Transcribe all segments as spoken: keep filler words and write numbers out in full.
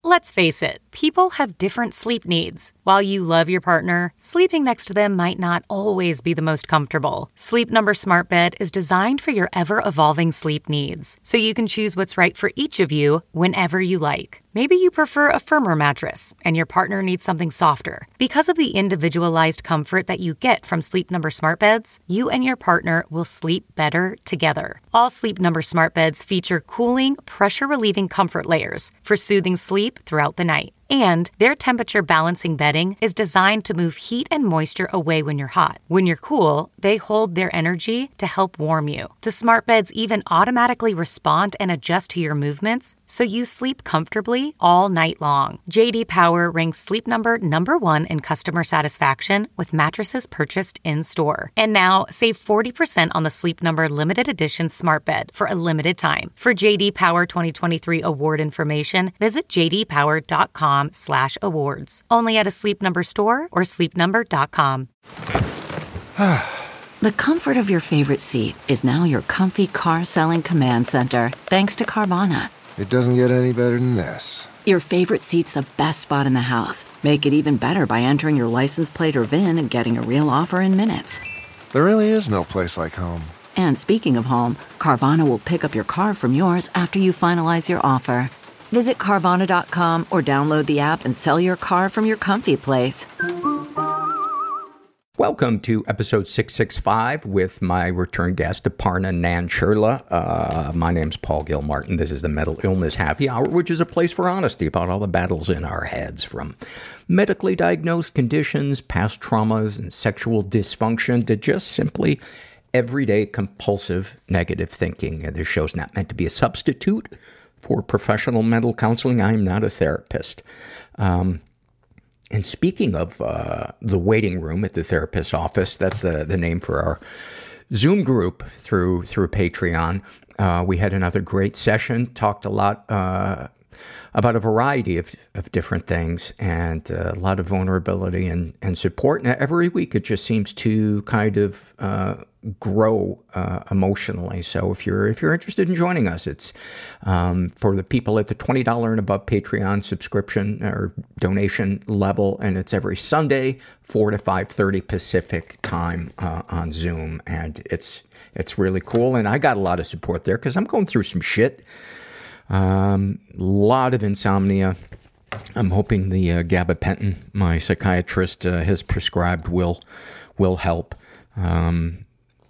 Let's face it, people have different sleep needs. While you love your partner, sleeping next to them might not always be the most comfortable. Sleep Number Smart Bed is designed for your ever-evolving sleep needs, so you can choose what's right for each of you whenever you like. Maybe you prefer a firmer mattress, and your partner needs something softer. Because of the individualized comfort that you get from Sleep Number Smart Beds, you and your partner will sleep better together. All Sleep Number Smart Beds feature cooling, pressure-relieving comfort layers for soothing sleep throughout the night. And their temperature balancing bedding is designed to move heat and moisture away when you're hot. When you're cool, they hold their energy to help warm you. The smart beds even automatically respond and adjust to your movements, so you sleep comfortably all night long. J D Power ranks Sleep Number number one in customer satisfaction with mattresses purchased in-store. And now, save forty percent on the Sleep Number limited edition smart bed for a limited time. For J D Power twenty twenty-three award information, visit j d power dot com slash awards. Only at a Sleep Number store or sleep number dot com. The comfort of your favorite seat is now your comfy car selling command center, thanks to Carvana. It doesn't get any better than this. Your favorite seat's the best spot in the house. Make it even better by entering your license plate or V I N and getting a real offer in minutes. There really is no place like home. And speaking of home, Carvana will pick up your car from yours after you finalize your offer. Visit Carvana dot com or download the app and sell your car from your comfy place. Welcome to episode six sixty-five with my return guest, Aparna Nancherla. Uh, my name's Paul Gilmartin. This is the Mental Illness Happy Hour, which is a place for honesty about all the battles in our heads, from medically diagnosed conditions, past traumas, and sexual dysfunction, to just simply everyday compulsive negative thinking. And this show's not meant to be a substitute for professional mental counseling. I'm not a therapist. Um, and speaking of uh, the waiting room at the therapist's office, that's the, the name for our Zoom group through through Patreon. Uh, we had another great session, talked a lot uh, about a variety of, of different things, and uh, a lot of vulnerability and, and support. And every week it just seems to kind of uh, grow uh, emotionally. So if you're if you're interested in joining us, it's um, for the people at the twenty dollars and above Patreon subscription or donation level, and it's every Sunday, four to five thirty Pacific time uh, on Zoom, and it's it's really cool. And I got a lot of support there because I'm going through some shit. A um, lot of insomnia. I'm hoping the uh, gabapentin my psychiatrist uh, has prescribed will will help. Um,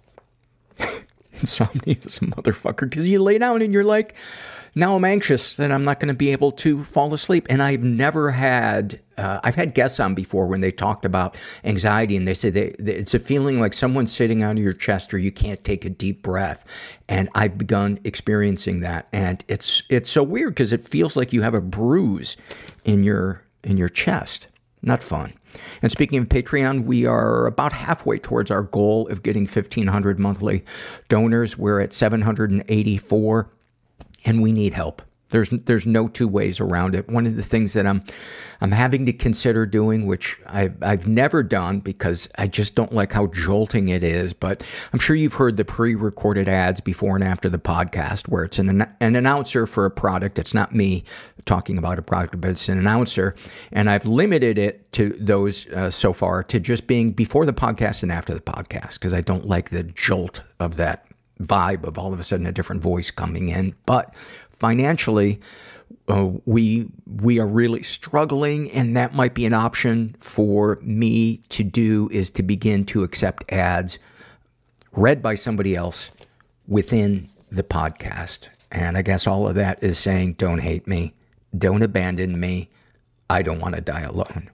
insomnia is a motherfucker, because you lay down and you're like, now I'm anxious that I'm not going to be able to fall asleep. And I've never had, uh, I've had guests on before when they talked about anxiety, and they say they, they, it's a feeling like someone's sitting on your chest or you can't take a deep breath. And I've begun experiencing that. And it's, it's so weird because it feels like you have a bruise in your, in your chest. Not fun. And speaking of Patreon, we are about halfway towards our goal of getting fifteen hundred monthly donors. We're at seven hundred eighty-four, and we need help. There's there's no two ways around it. One of the things that I'm I'm having to consider doing, which I've, I've never done because I just don't like how jolting it is, but I'm sure you've heard the pre-recorded ads before and after the podcast where it's an, an announcer for a product. It's not me talking about a product, but it's an announcer, and I've limited it to those uh, so far to just being before the podcast and after the podcast, because I don't like the jolt of that vibe of all of a sudden a different voice coming in. But financially, uh, we we are really struggling, and that might be an option for me to do, is to begin to accept ads read by somebody else within the podcast. And I guess all of that is saying, don't hate me, don't abandon me, I don't want to die alone.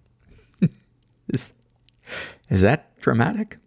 is, is that dramatic?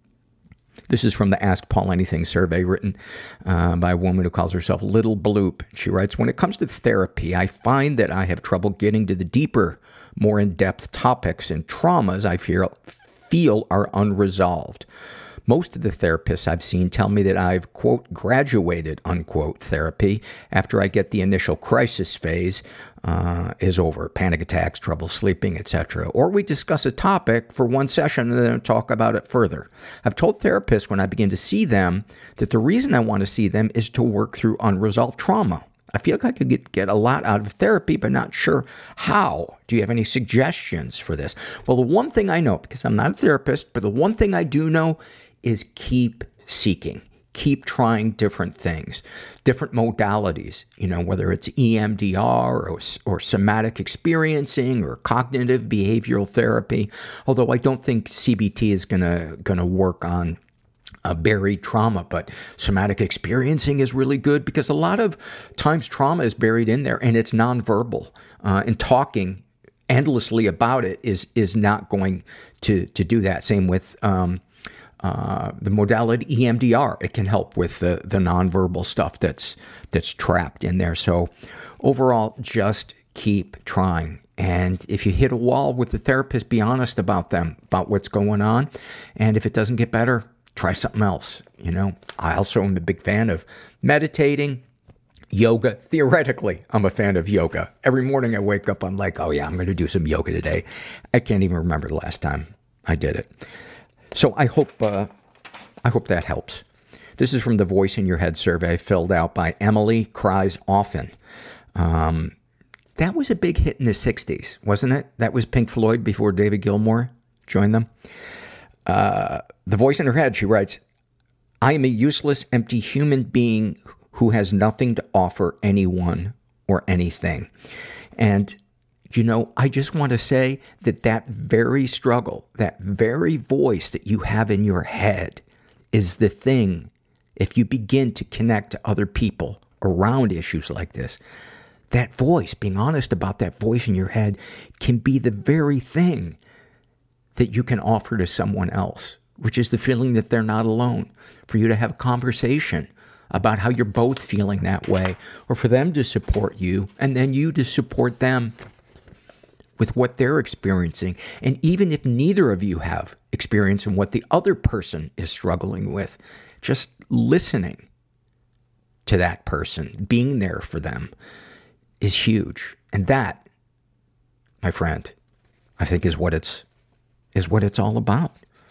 This is from the Ask Paul Anything survey written uh, by a woman who calls herself Little Bloop. She writes, when it comes to therapy, I find that I have trouble getting to the deeper, more in-depth topics and traumas I feel, feel are unresolved. Most of the therapists I've seen tell me that I've, quote, graduated, unquote, therapy after I get the initial crisis phase uh, is over. Panic attacks, trouble sleeping, et cetera. Or we discuss a topic for one session and then talk about it further. I've told therapists when I begin to see them that the reason I want to see them is to work through unresolved trauma. I feel like I could get, get a lot out of therapy, but not sure how. Do you have any suggestions for this? Well, the one thing I know, because I'm not a therapist, but the one thing I do know is keep seeking. Keep trying different things, different modalities, you know, whether it's E M D R or, or somatic experiencing or cognitive behavioral therapy. Although I don't think C B T is gonna gonna work on uh, buried trauma, but somatic experiencing is really good because a lot of times trauma is buried in there and it's nonverbal. Uh, and talking endlessly about it is is not going to to do that. Same with um, Uh, the modality E M D R, it can help with the, the nonverbal stuff that's that's trapped in there. So overall, just keep trying. And if you hit a wall with the therapist, be honest about them, about what's going on. And if it doesn't get better, try something else. You know, I also am a big fan of meditating, yoga. Theoretically, I'm a fan of yoga. Every morning I wake up, I'm like, oh yeah, I'm going to do some yoga today. I can't even remember the last time I did it. So I hope uh, I hope that helps. This is from the Voice in Your Head survey filled out by Emily Cries Often. Um, that was a big hit in the sixties, wasn't it? That was Pink Floyd before David Gilmour joined them. Uh, the Voice in Her Head, she writes, I am a useless, empty human being who has nothing to offer anyone or anything. And you know, I just want to say that that very struggle, that very voice that you have in your head is the thing, if you begin to connect to other people around issues like this, that voice, being honest about that voice in your head, can be the very thing that you can offer to someone else, which is the feeling that they're not alone, for you to have a conversation about how you're both feeling that way, or for them to support you, and then you to support them with what they're experiencing. And even if neither of you have experience in what the other person is struggling with, just listening to that person, being there for them, is huge. And that, my friend, I think is what it's is what it's all about.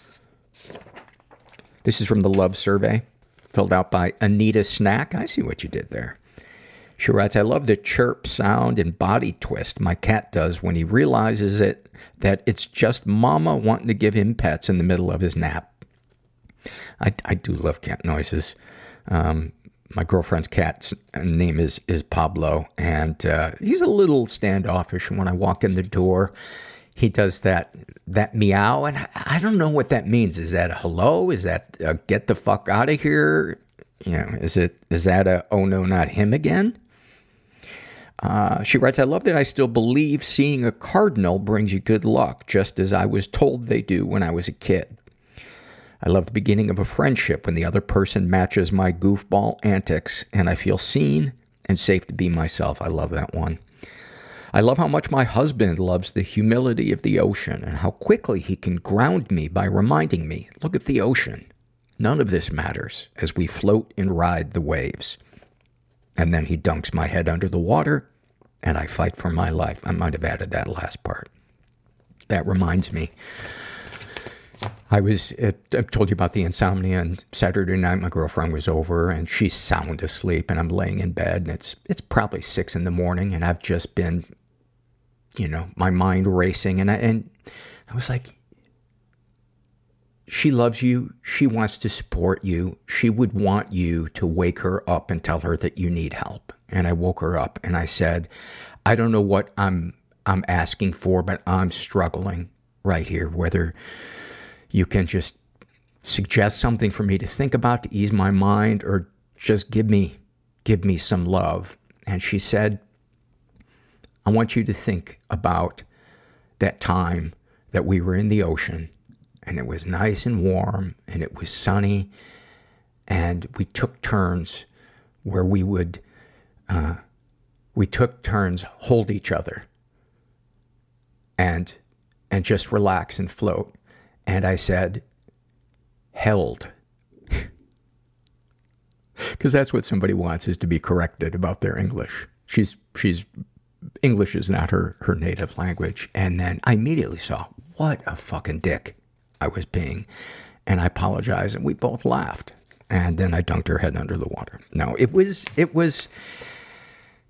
This is from the Love Survey, filled out by Anita Snack. I see what you did there. She writes, I love the chirp sound and body twist my cat does when he realizes it, that it's just mama wanting to give him pets in the middle of his nap. I, I do love cat noises. Um, my girlfriend's cat's name is, is Pablo, and uh, he's a little standoffish when I walk in the door. He does that that meow, and I, I don't know what that means. Is that a hello? Is that a get the fuck out of here? You know, is it is that a oh no, not him again? Uh, she writes, I love that I still believe seeing a cardinal brings you good luck, just as I was told they do when I was a kid. I love the beginning of a friendship when the other person matches my goofball antics and I feel seen and safe to be myself. I love that one. I love how much my husband loves the humility of the ocean and how quickly he can ground me by reminding me, look at the ocean. None of this matters as we float and ride the waves. And then he dunks my head under the water and I fight for my life. I might have added that last part. That reminds me. I was, I told you about the insomnia, and Saturday night my girlfriend was over and she's sound asleep and I'm laying in bed and it's, it's probably six in the morning and I've just been, you know, my mind racing and I, and I was like, she loves you. She wants to support you. She would want you to wake her up and tell her that you need help. And I woke her up and I said, I don't know what I'm, I'm asking for, but I'm struggling right here. Whether you can just suggest something for me to think about to ease my mind or just give me, give me some love. And she said, I want you to think about that time that we were in the ocean and it was nice and warm and it was sunny and we took turns where we would, uh, we took turns hold each other and, and just relax and float. And I said, held. Because that's what somebody wants, is to be corrected about their English. She's, she's, English is not her, her native language. And then I immediately saw what a fucking dick I was being. And I apologized and we both laughed. And then I dunked her head under the water. No, it was, it was,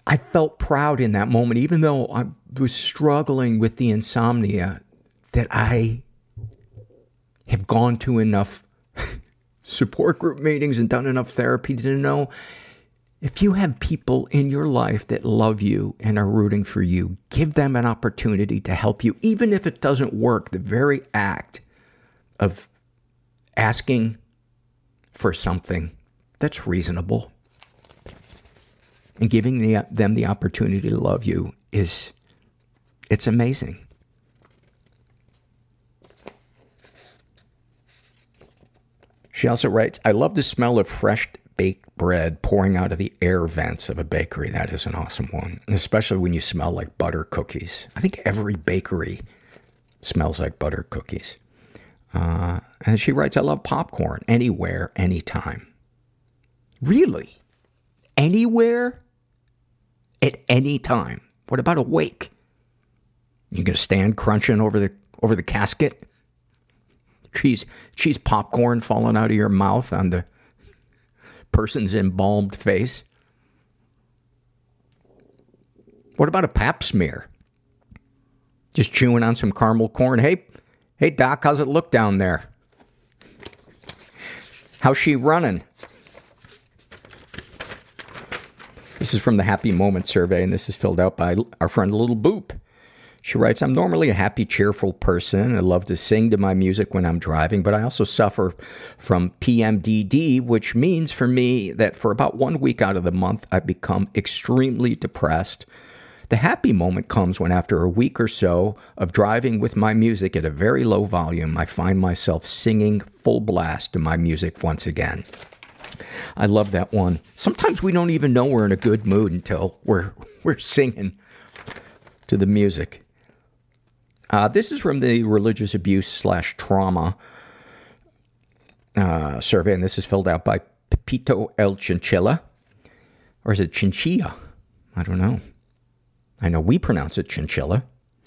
I felt proud in that moment, even though I was struggling with the insomnia, that I have gone to enough support group meetings and done enough therapy to know if you have people in your life that love you and are rooting for you, give them an opportunity to help you. Even if it doesn't work, the very act of asking for something that's reasonable and giving the, them the opportunity to love you is, it's amazing. She also writes, I love the smell of fresh baked bread pouring out of the air vents of a bakery. That is an awesome one. And especially when you smell like butter cookies. I think every bakery smells like butter cookies. Uh, and she writes, I love popcorn anywhere, anytime. Really? Anywhere? At any time? What about awake? You gonna stand crunching over the over the casket? Cheese, cheese popcorn falling out of your mouth on the person's embalmed face? What about a pap smear? Just chewing on some caramel corn. Hey, hey doc, how's it look down there? How's she running? This is from the Happy Moment survey, and this is filled out by our friend Little Boop. She writes, I'm normally a happy, cheerful person. I love to sing to my music when I'm driving, but I also suffer from P M D D, which means for me that for about one week out of the month, I become extremely depressed. The happy moment comes when after a week or so of driving with my music at a very low volume, I find myself singing full blast to my music once again. I love that one. Sometimes we don't even know we're in a good mood until we're, we're singing to the music. Uh, this is from the religious abuse slash trauma uh, survey, and this is filled out by Pepito El Chinchilla. Or is it Chinchilla? I don't know. I know we pronounce it Chinchilla.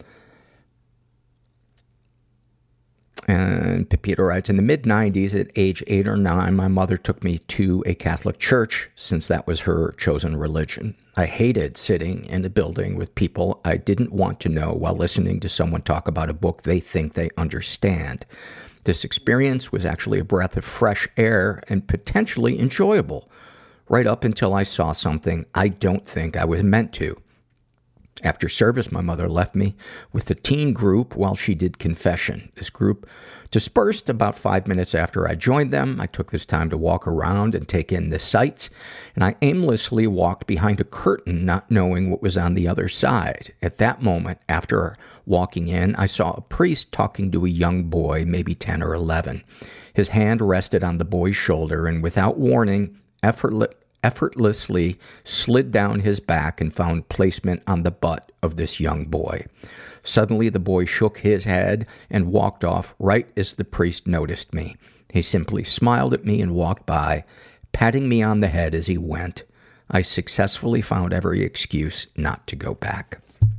And Pepito writes, in the mid nineties, at age eight or nine, my mother took me to a Catholic church since that was her chosen religion. I hated sitting in a building with people I didn't want to know while listening to someone talk about a book they think they understand. This experience was actually a breath of fresh air and potentially enjoyable, right up until I saw something I don't think I was meant to. After service, my mother left me with the teen group while she did confession. This group dispersed about five minutes after I joined them. I took this time to walk around and take in the sights, and I aimlessly walked behind a curtain, not knowing what was on the other side. At that moment, after walking in, I saw a priest talking to a young boy, maybe ten or eleven. His hand rested on the boy's shoulder, and without warning, effortless effortlessly slid down his back and found placement on the butt of this young boy. Suddenly, the boy shook his head and walked off right as the priest noticed me. He simply smiled at me and walked by, patting me on the head as he went. I successfully found every excuse not to go back.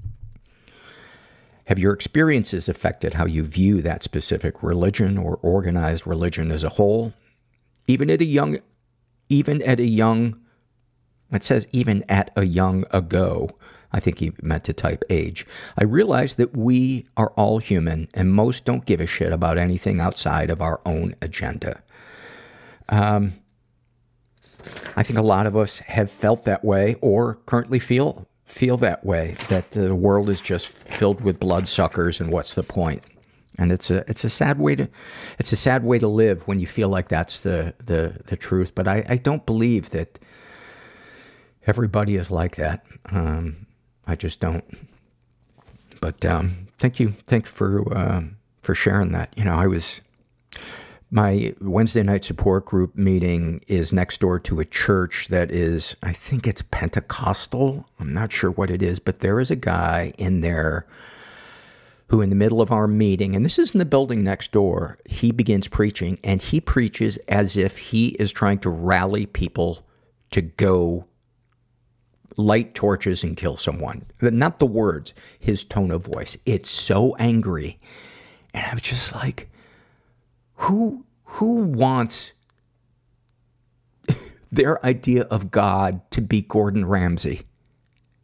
Have your experiences affected how you view that specific religion or organized religion as a whole? Even at a young Even at a young, it says even at a young ago, I think he meant to type age, I realized that we are all human and most don't give a shit about anything outside of our own agenda. Um, I think a lot of us have felt that way or currently feel feel that way, that the world is just filled with bloodsuckers and what's the point? And it's a it's a sad way to it's a sad way to live when you feel like that's the the, the truth. But I, I don't believe that everybody is like that. Um, I just don't. But um, thank you, thank you for uh, for sharing that. You know, I was my Wednesday night support group meeting is next door to a church that is, I think it's Pentecostal. I'm not sure what it is, but there is a guy in there who in the middle of our meeting, and this is in the building next door, he begins preaching, and he preaches as if he is trying to rally people to go light torches and kill someone. Not the words, his tone of voice. It's so angry. And I was just like, who, who wants their idea of God to be Gordon Ramsay?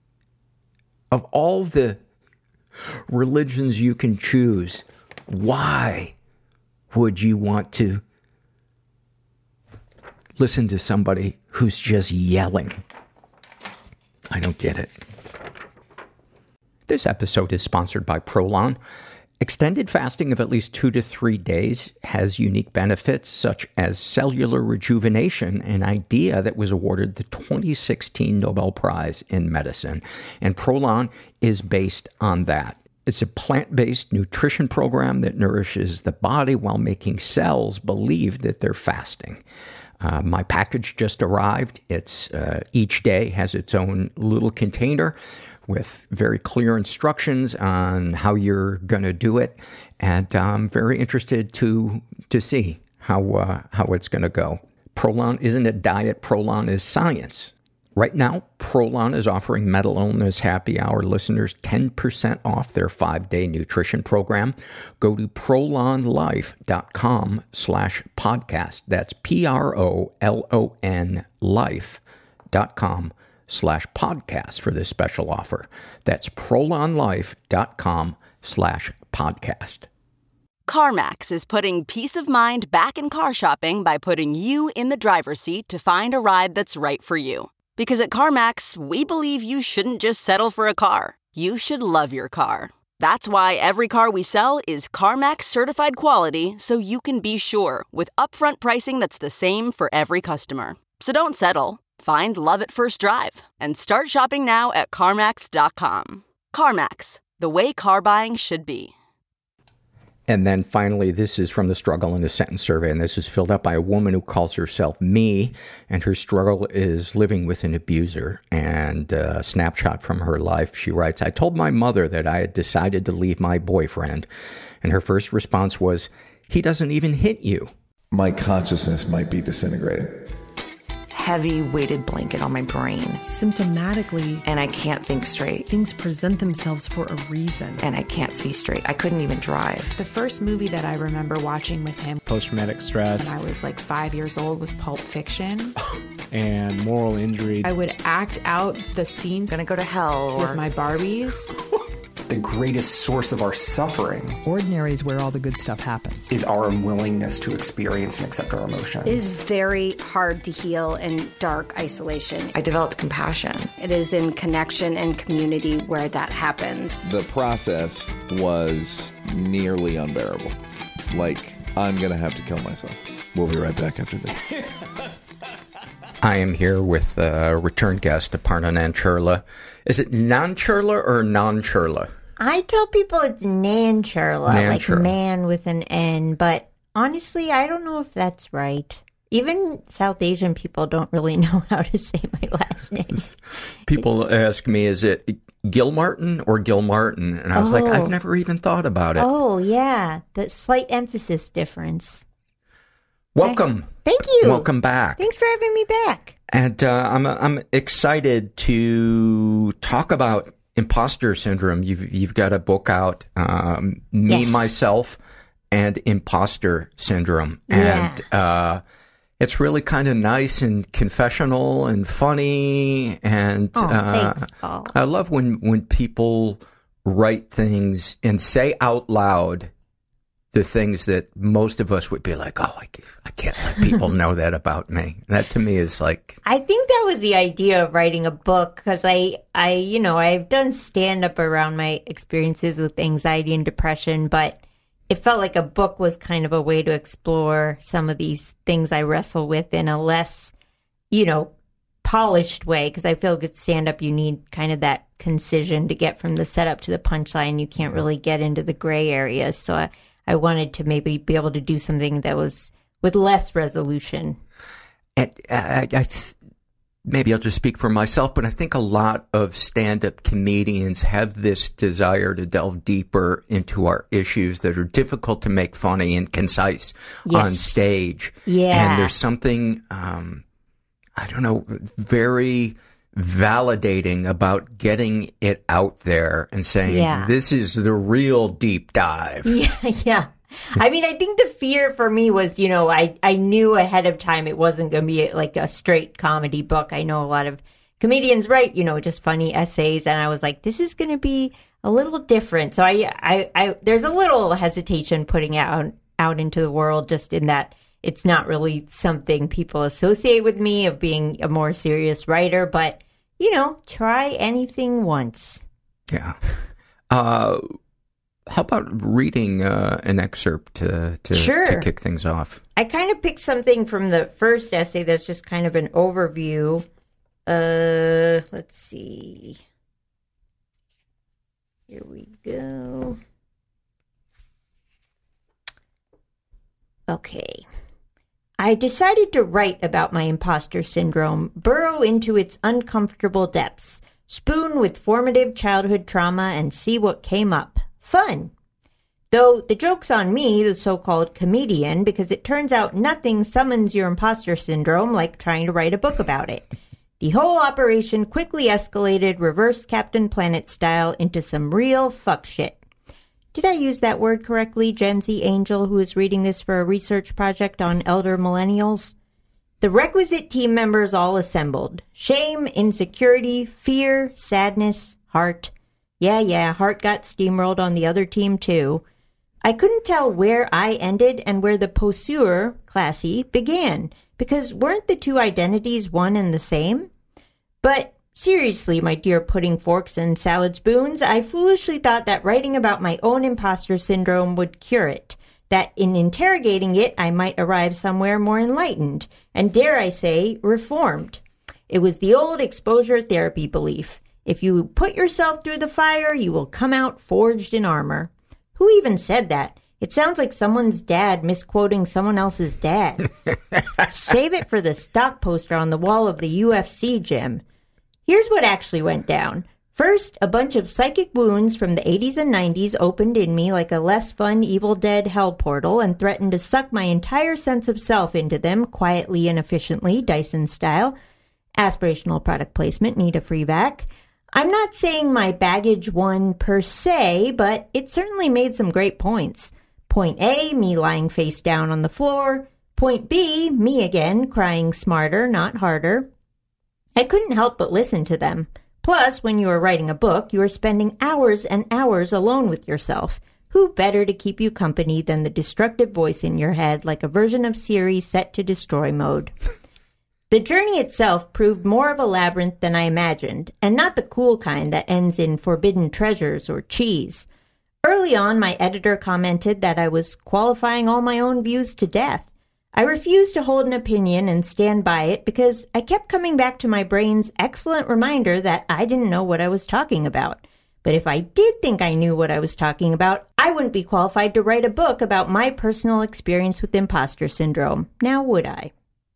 of all the religions you can choose, why would you want to listen to somebody who's just yelling? I don't get it. This episode is sponsored by Prolon. Extended fasting of at least two to three days has unique benefits such as cellular rejuvenation, an idea that was awarded the twenty sixteen Nobel Prize in Medicine. And Prolon is based on that. It's a plant-based nutrition program that nourishes the body while making cells believe that they're fasting. Uh, my package just arrived. It's uh, each day has its own little container with very clear instructions on how you're going to do it. And I'm very interested to to see how uh, how it's going to go. Prolon isn't a diet. Prolon is science. Right now, Prolon is offering Mental Illness Happy Hour listeners ten percent off their five-day nutrition program. Go to prolonlife.com slash podcast. That's P-R-O-L-O-N life.com slash podcast for this special offer. That's prolonlife.com slash podcast. CarMax is putting peace of mind back in car shopping by putting you in the driver's seat to find a ride that's right for you. Because at CarMax, we believe you shouldn't just settle for a car. You should love your car. That's why every car we sell is CarMax certified quality, so you can be sure with upfront pricing that's the same for every customer. So don't settle. Find love at first drive and start shopping now at CarMax dot com. CarMax, the way car buying should be. And then finally, this is from the Struggle in a Sentence survey, and this is filled out by a woman who calls herself Me, and her struggle is living with an abuser. And a snapshot from her life, she writes, I told my mother that I had decided to leave my boyfriend, and her first response was, he doesn't even hit you. My consciousness might be disintegrating. Heavy weighted blanket on my brain. Symptomatically, and I can't think straight. Things present themselves for a reason. And I can't see straight. I couldn't even drive. The first movie that I remember watching with him, post-traumatic stress, when I was like five years old, was Pulp Fiction. And moral injury. I would act out the scenes. Gonna go to hell. With or... my Barbies. The greatest source of our suffering, ordinary is where all the good stuff happens, is our unwillingness to experience and accept our emotions. It is very hard to heal in dark isolation. I developed compassion. It is in connection and community where that happens. The process was nearly unbearable. Like, I'm going to have to kill myself. We'll be right back after this. I am here with a return guest, Aparna Nancherla. Is it Nancherla or Nancherla? I tell people it's Nancherla, like man with an N, but honestly, I don't know if that's right. Even South Asian people don't really know how to say my last name. People ask me, is it Gilmartin or Gilmartin? And I was oh. like, I've never even thought about it. Oh, yeah. The slight emphasis difference. Welcome. Thank you. Welcome back. Thanks for having me back. And uh, I'm I'm excited to talk about imposter syndrome. You've you've got a book out, um, Me, yes. Myself, and Imposter Syndrome. Yeah. And uh, it's really kind of nice and confessional and funny. And oh, uh, thanks, Paul. I love when, when people write things and say out loud the things that most of us would be like, oh, I, I can't let people know that about me. That to me is like... I think that was the idea of writing a book because I, I, you know, I've done stand-up around my experiences with anxiety and depression, but it felt like a book was kind of a way to explore some of these things I wrestle with in a less, you know, polished way because I feel good stand-up, you need kind of that concision to get from the setup to the punchline. You can't really get into the gray areas, so I... I wanted to maybe be able to do something that was with less resolution. And I, I th- maybe I'll just speak for myself, but I think a lot of stand-up comedians have this desire to delve deeper into our issues that are difficult to make funny and concise yes. on stage. Yeah. And there's something, um, I don't know, very validating about getting it out there and saying, yeah. this is the real deep dive. Yeah, yeah. I mean, I think the fear for me was, you know, I, I knew ahead of time it wasn't going to be like a straight comedy book. I know a lot of comedians write, you know, just funny essays. And I was like, this is going to be a little different. So I, I, I, there's a little hesitation putting out, out into the world, just in that it's not really something people associate with me of being a more serious writer, but, you know, try anything once. Yeah. Uh, how about reading uh, an excerpt to, to, sure. to kick things off? I kind of picked something from the first essay that's just kind of an overview. Uh, let's see. Here we go. Okay. I decided to write about my imposter syndrome, burrow into its uncomfortable depths, spoon with formative childhood trauma, and see what came up. Fun. Though the joke's on me, the so-called comedian, because it turns out nothing summons your imposter syndrome like trying to write a book about it. The whole operation quickly escalated reverse Captain Planet style into some real fuck shit. Did I use that word correctly, Gen Z Angel, who is reading this for a research project on elder millennials? The requisite team members all assembled. Shame, insecurity, fear, sadness, heart. Yeah, yeah, heart got steamrolled on the other team, too. I couldn't tell where I ended and where the poseur, classy, began, because weren't the two identities one and the same? But seriously, my dear pudding forks and salad spoons, I foolishly thought that writing about my own imposter syndrome would cure it, that in interrogating it I might arrive somewhere more enlightened, and dare I say, reformed. It was the old exposure therapy belief. If you put yourself through the fire, you will come out forged in armor. Who even said that? It sounds like someone's dad misquoting someone else's dad. Save it for the stock poster on the wall of the U F C gym. Here's what actually went down. First, a bunch of psychic wounds from the eighties and nineties opened in me like a less fun Evil Dead hell portal and threatened to suck my entire sense of self into them quietly and efficiently, Dyson style. Aspirational product placement, need a free vac. I'm not saying my baggage won per se, but it certainly made some great points. Point A, me lying face down on the floor. Point B, me again, crying smarter, not harder. I couldn't help but listen to them. Plus, when you are writing a book, you are spending hours and hours alone with yourself. Who better to keep you company than the destructive voice in your head, like a version of Siri set to destroy mode? The journey itself proved more of a labyrinth than I imagined, and not the cool kind that ends in forbidden treasures or cheese. Early on, my editor commented that I was qualifying all my own views to death. I refused to hold an opinion and stand by it because I kept coming back to my brain's excellent reminder that I didn't know what I was talking about. But if I did think I knew what I was talking about, I wouldn't be qualified to write a book about my personal experience with imposter syndrome. Now would I?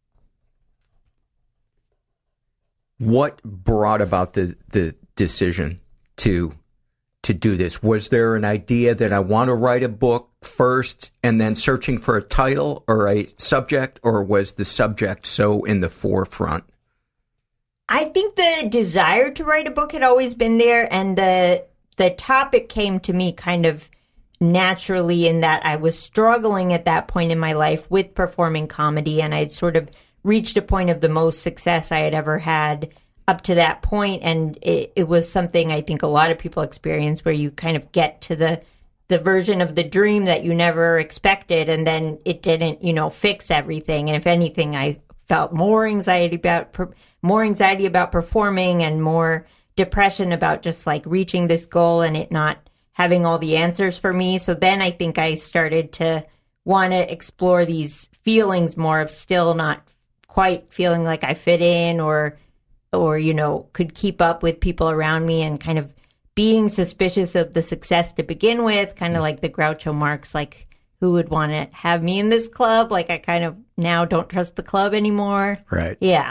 What brought about the, the decision to to do this? Was there an idea that I want to write a book first and then searching for a title or a subject, or was the subject so in the forefront? I think the desire to write a book had always been there, and the the topic came to me kind of naturally in that I was struggling at that point in my life with performing comedy, and I had sort of reached a point of the most success I had ever had up to that point, and it, it was something I think a lot of people experience, where you kind of get to the the version of the dream that you never expected, and then it didn't, you know, fix everything. And if anything, I felt more anxiety about more anxiety about performing, and more depression about just like reaching this goal and it not having all the answers for me. So then I think I started to want to explore these feelings more of still not quite feeling like I fit in, or or you know, could keep up with people around me, and kind of being suspicious of the success to begin with, kind of like the Groucho Marx, like, who would want to have me in this club? Like, I kind of now don't trust the club anymore. Right. Yeah.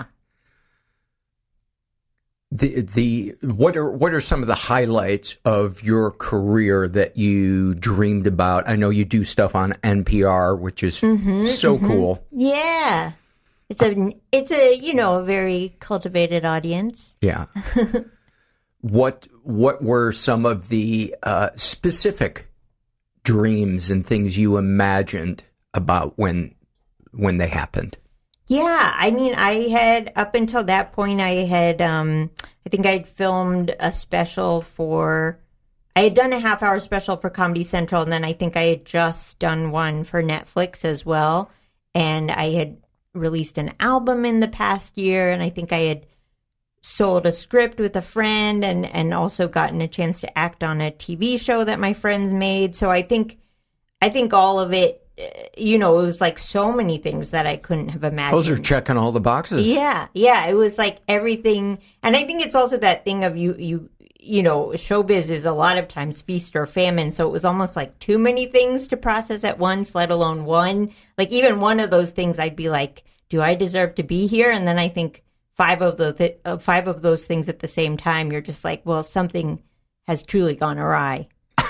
The the what are what are some of the highlights of your career that you dreamed about? I know you do stuff on N P R, which is mm-hmm, so mm-hmm. cool. Yeah. It's a it's a, you know, a very cultivated audience. Yeah. What what were some of the uh, specific dreams and things you imagined about when when they happened? Yeah, I mean, I had, up until that point, I had, um, I think I'd filmed a special for, I had done a half hour special for Comedy Central, and then I think I had just done one for Netflix as well. And I had released an album in the past year, and I think I had sold a script with a friend and, and also gotten a chance to act on a T V show that my friends made. So I think, I think all of it, you know, it was like so many things that I couldn't have imagined. Those are checking all the boxes. Yeah, yeah. It was like everything. And I think it's also that thing of you, you, you know, showbiz is a lot of times feast or famine. So it was almost like too many things to process at once, let alone one. Like even one of those things, I'd be like, do I deserve to be here? And then I think five of the th- uh, five of those things at the same time, you're just like, well, something has truly gone awry.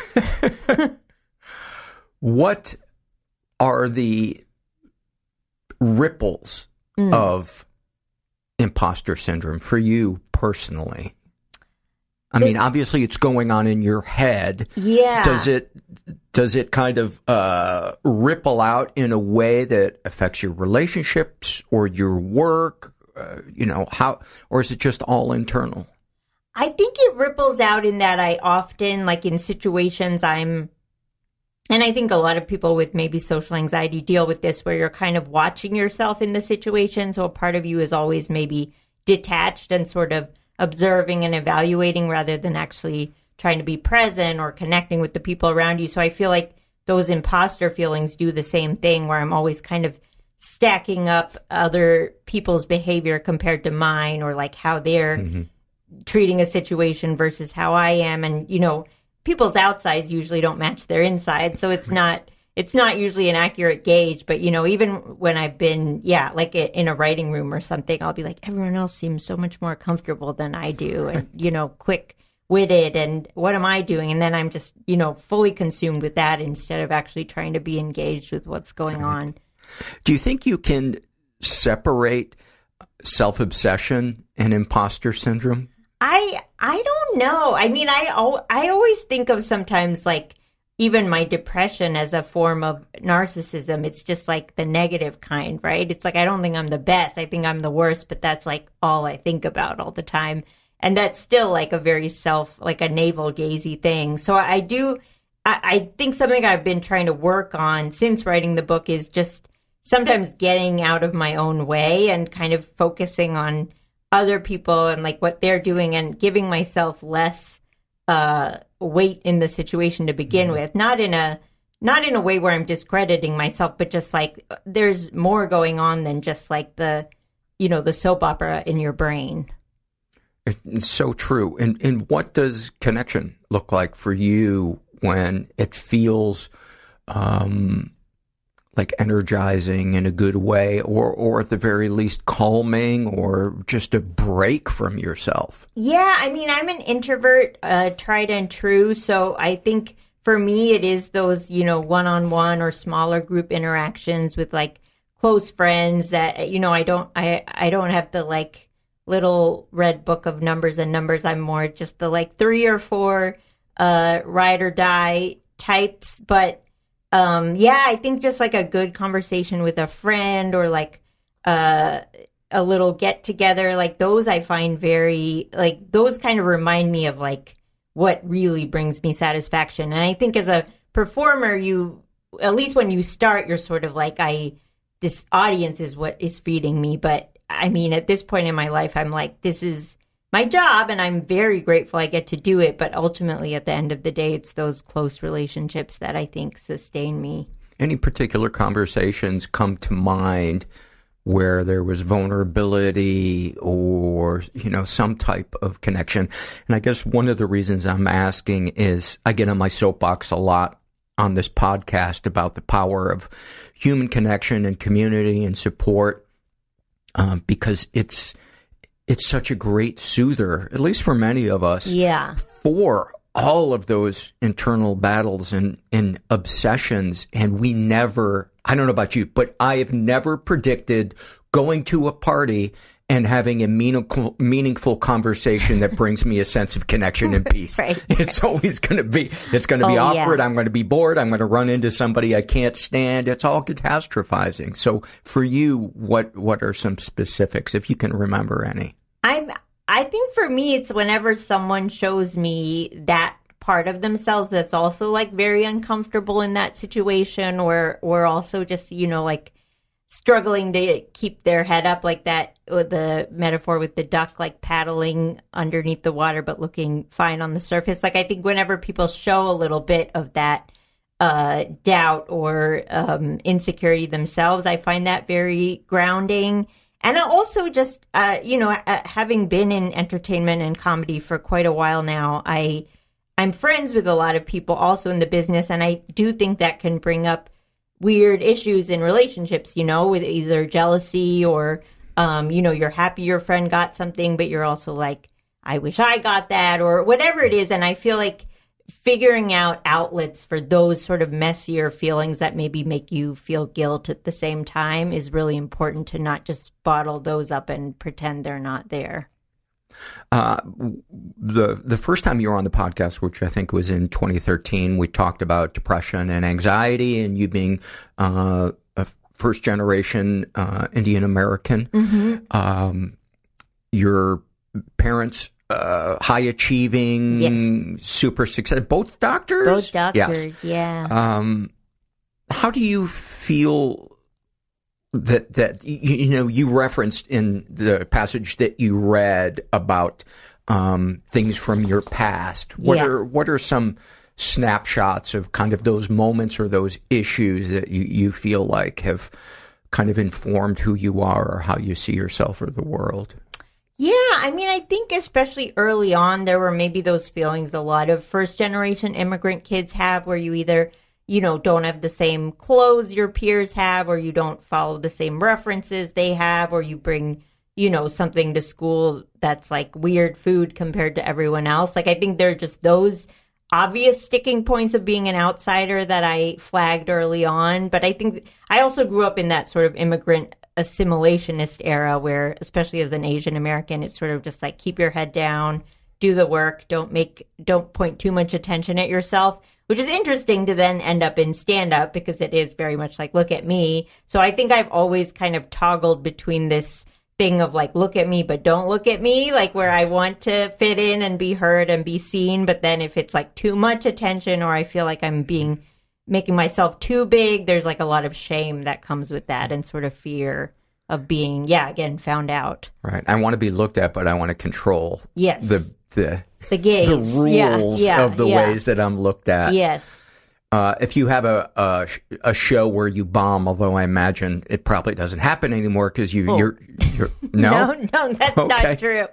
What are the ripples mm. of imposter syndrome for you personally? I mean, obviously it's going on in your head. Yeah. Does it does it kind of uh, ripple out in a way that affects your relationships or your work? Uh, you know, how, or is it just all internal? I think it ripples out in that I often, like in situations I'm, and I think a lot of people with maybe social anxiety deal with this, where you're kind of watching yourself in the situation. So a part of you is always maybe detached and sort of observing and evaluating rather than actually trying to be present or connecting with the people around you. So I feel like those imposter feelings do the same thing, where I'm always kind of stacking up other people's behavior compared to mine, or like how they're mm-hmm. treating a situation versus how I am. And, you know, people's outsides usually don't match their insides. So it's not, it's not usually an accurate gauge. But, you know, even when I've been, yeah, like in a writing room or something, I'll be like, everyone else seems so much more comfortable than I do. And, you know, quick witted. And what am I doing? And then I'm just, you know, fully consumed with that instead of actually trying to be engaged with what's going on. Do you think you can separate self-obsession and imposter syndrome? I I don't know. I mean, I I always think of sometimes like even my depression as a form of narcissism. It's just like the negative kind, right? It's like I don't think I'm the best. I think I'm the worst, but that's like all I think about all the time. And that's still like a very self, like a navel-gazy thing. So I do, I, I think something I've been trying to work on since writing the book is just sometimes getting out of my own way and kind of focusing on other people and like what they're doing and giving myself less uh, weight in the situation to begin mm-hmm. with. Not in a not in a way where I'm discrediting myself, but just like there's more going on than just like the, you know, the soap opera in your brain. It's so true. And and what does connection look like for you when it feels um like energizing in a good way, or, or at the very least calming, or just a break from yourself? Yeah, I mean, I'm an introvert, uh, tried and true. So I think for me, it is those, you know, one-on-one or smaller group interactions with like close friends that, you know, I don't, I, I don't have the like little red book of numbers and numbers. I'm more just the like three or four, uh, ride or die types. But Um, yeah, I think just like a good conversation with a friend or like uh, a little get together, like those I find very, like those kind of remind me of like what really brings me satisfaction. And I think as a performer, you, at least when you start, you're sort of like, I, this audience is what is feeding me. But I mean, at this point in my life, I'm like, this is my job and I'm very grateful I get to do it. But ultimately, at the end of the day, it's those close relationships that I think sustain me. Any particular conversations come to mind where there was vulnerability or, you know, some type of connection? And I guess one of the reasons I'm asking is I get on my soapbox a lot on this podcast about the power of human connection and community and support, um, because it's it's such a great soother, at least for many of us, yeah. for all of those internal battles and, and obsessions. And we never, I don't know about you, but I have never predicted going to a party and having a meaningful, meaningful conversation that brings me a sense of connection and peace. Right. It's always going to be, it's going to be Oh, awkward. yeah. I'm going to be bored. I'm going to run into somebody I can't stand. It's all catastrophizing. So for you, what, what are some specifics, if you can remember any? I'm, I think for me, it's whenever someone shows me that part of themselves that's also like very uncomfortable in that situation, or, or also just, you know, like struggling to keep their head up, like that, with the metaphor with the duck, like paddling underneath the water, but looking fine on the surface. Like, I think whenever people show a little bit of that uh, doubt or um, insecurity themselves, I find that very grounding. And I also just, uh, you know, uh, having been in entertainment and comedy for quite a while now, I, I'm friends with a lot of people also in the business. And I do think that can bring up weird issues in relationships, you know, with either jealousy or, um, you know, you're happy your friend got something, but you're also like, I wish I got that, or whatever it is. And I feel like figuring out outlets for those sort of messier feelings that maybe make you feel guilt at the same time is really important, to not just bottle those up and pretend they're not there. Uh, the the first time you were on the podcast, which I think was in twenty thirteen, we talked about depression and anxiety, and you being uh, a first generation uh, Indian American. Mm-hmm. Um, your parents, uh, high achieving, Yes. super success, both doctors. Both doctors, Yes. yeah. Um, how do you feel that, that you, you know, you referenced in the passage that you read about um, things from your past? What Yeah. are what are some snapshots of kind of those moments or those issues that you, you feel like have kind of informed who you are or how you see yourself or the world? Yeah, I mean, I think especially early on, there were maybe those feelings a lot of first generation immigrant kids have, where you either, you know, don't have the same clothes your peers have, or you don't follow the same references they have, or you bring, you know, something to school that's like weird food compared to everyone else. Like, I think there are just those obvious sticking points of being an outsider that I flagged early on. But I think I also grew up in that sort of immigrant assimilationist era where, especially as an Asian American, it's sort of just like, keep your head down, do the work, don't make, don't point too much attention at yourself, which is interesting to then end up in stand-up because it is very much like, look at me. So I think I've always kind of toggled between this thing of like, look at me, but don't look at me, like where I want to fit in and be heard and be seen. But then if it's like too much attention, or I feel like I'm being, making myself too big, there's like a lot of shame that comes with that, and sort of fear of being, yeah, again, found out. Right. I want to be looked at, but I want to control Yes. the the The gaze. the rules Yeah, yeah, of the yeah. ways that I'm looked at. Yes. Uh, if you have a, a a show where you bomb, although I imagine it probably doesn't happen anymore because you Oh. you're, you're no No, no, that's Okay. not true.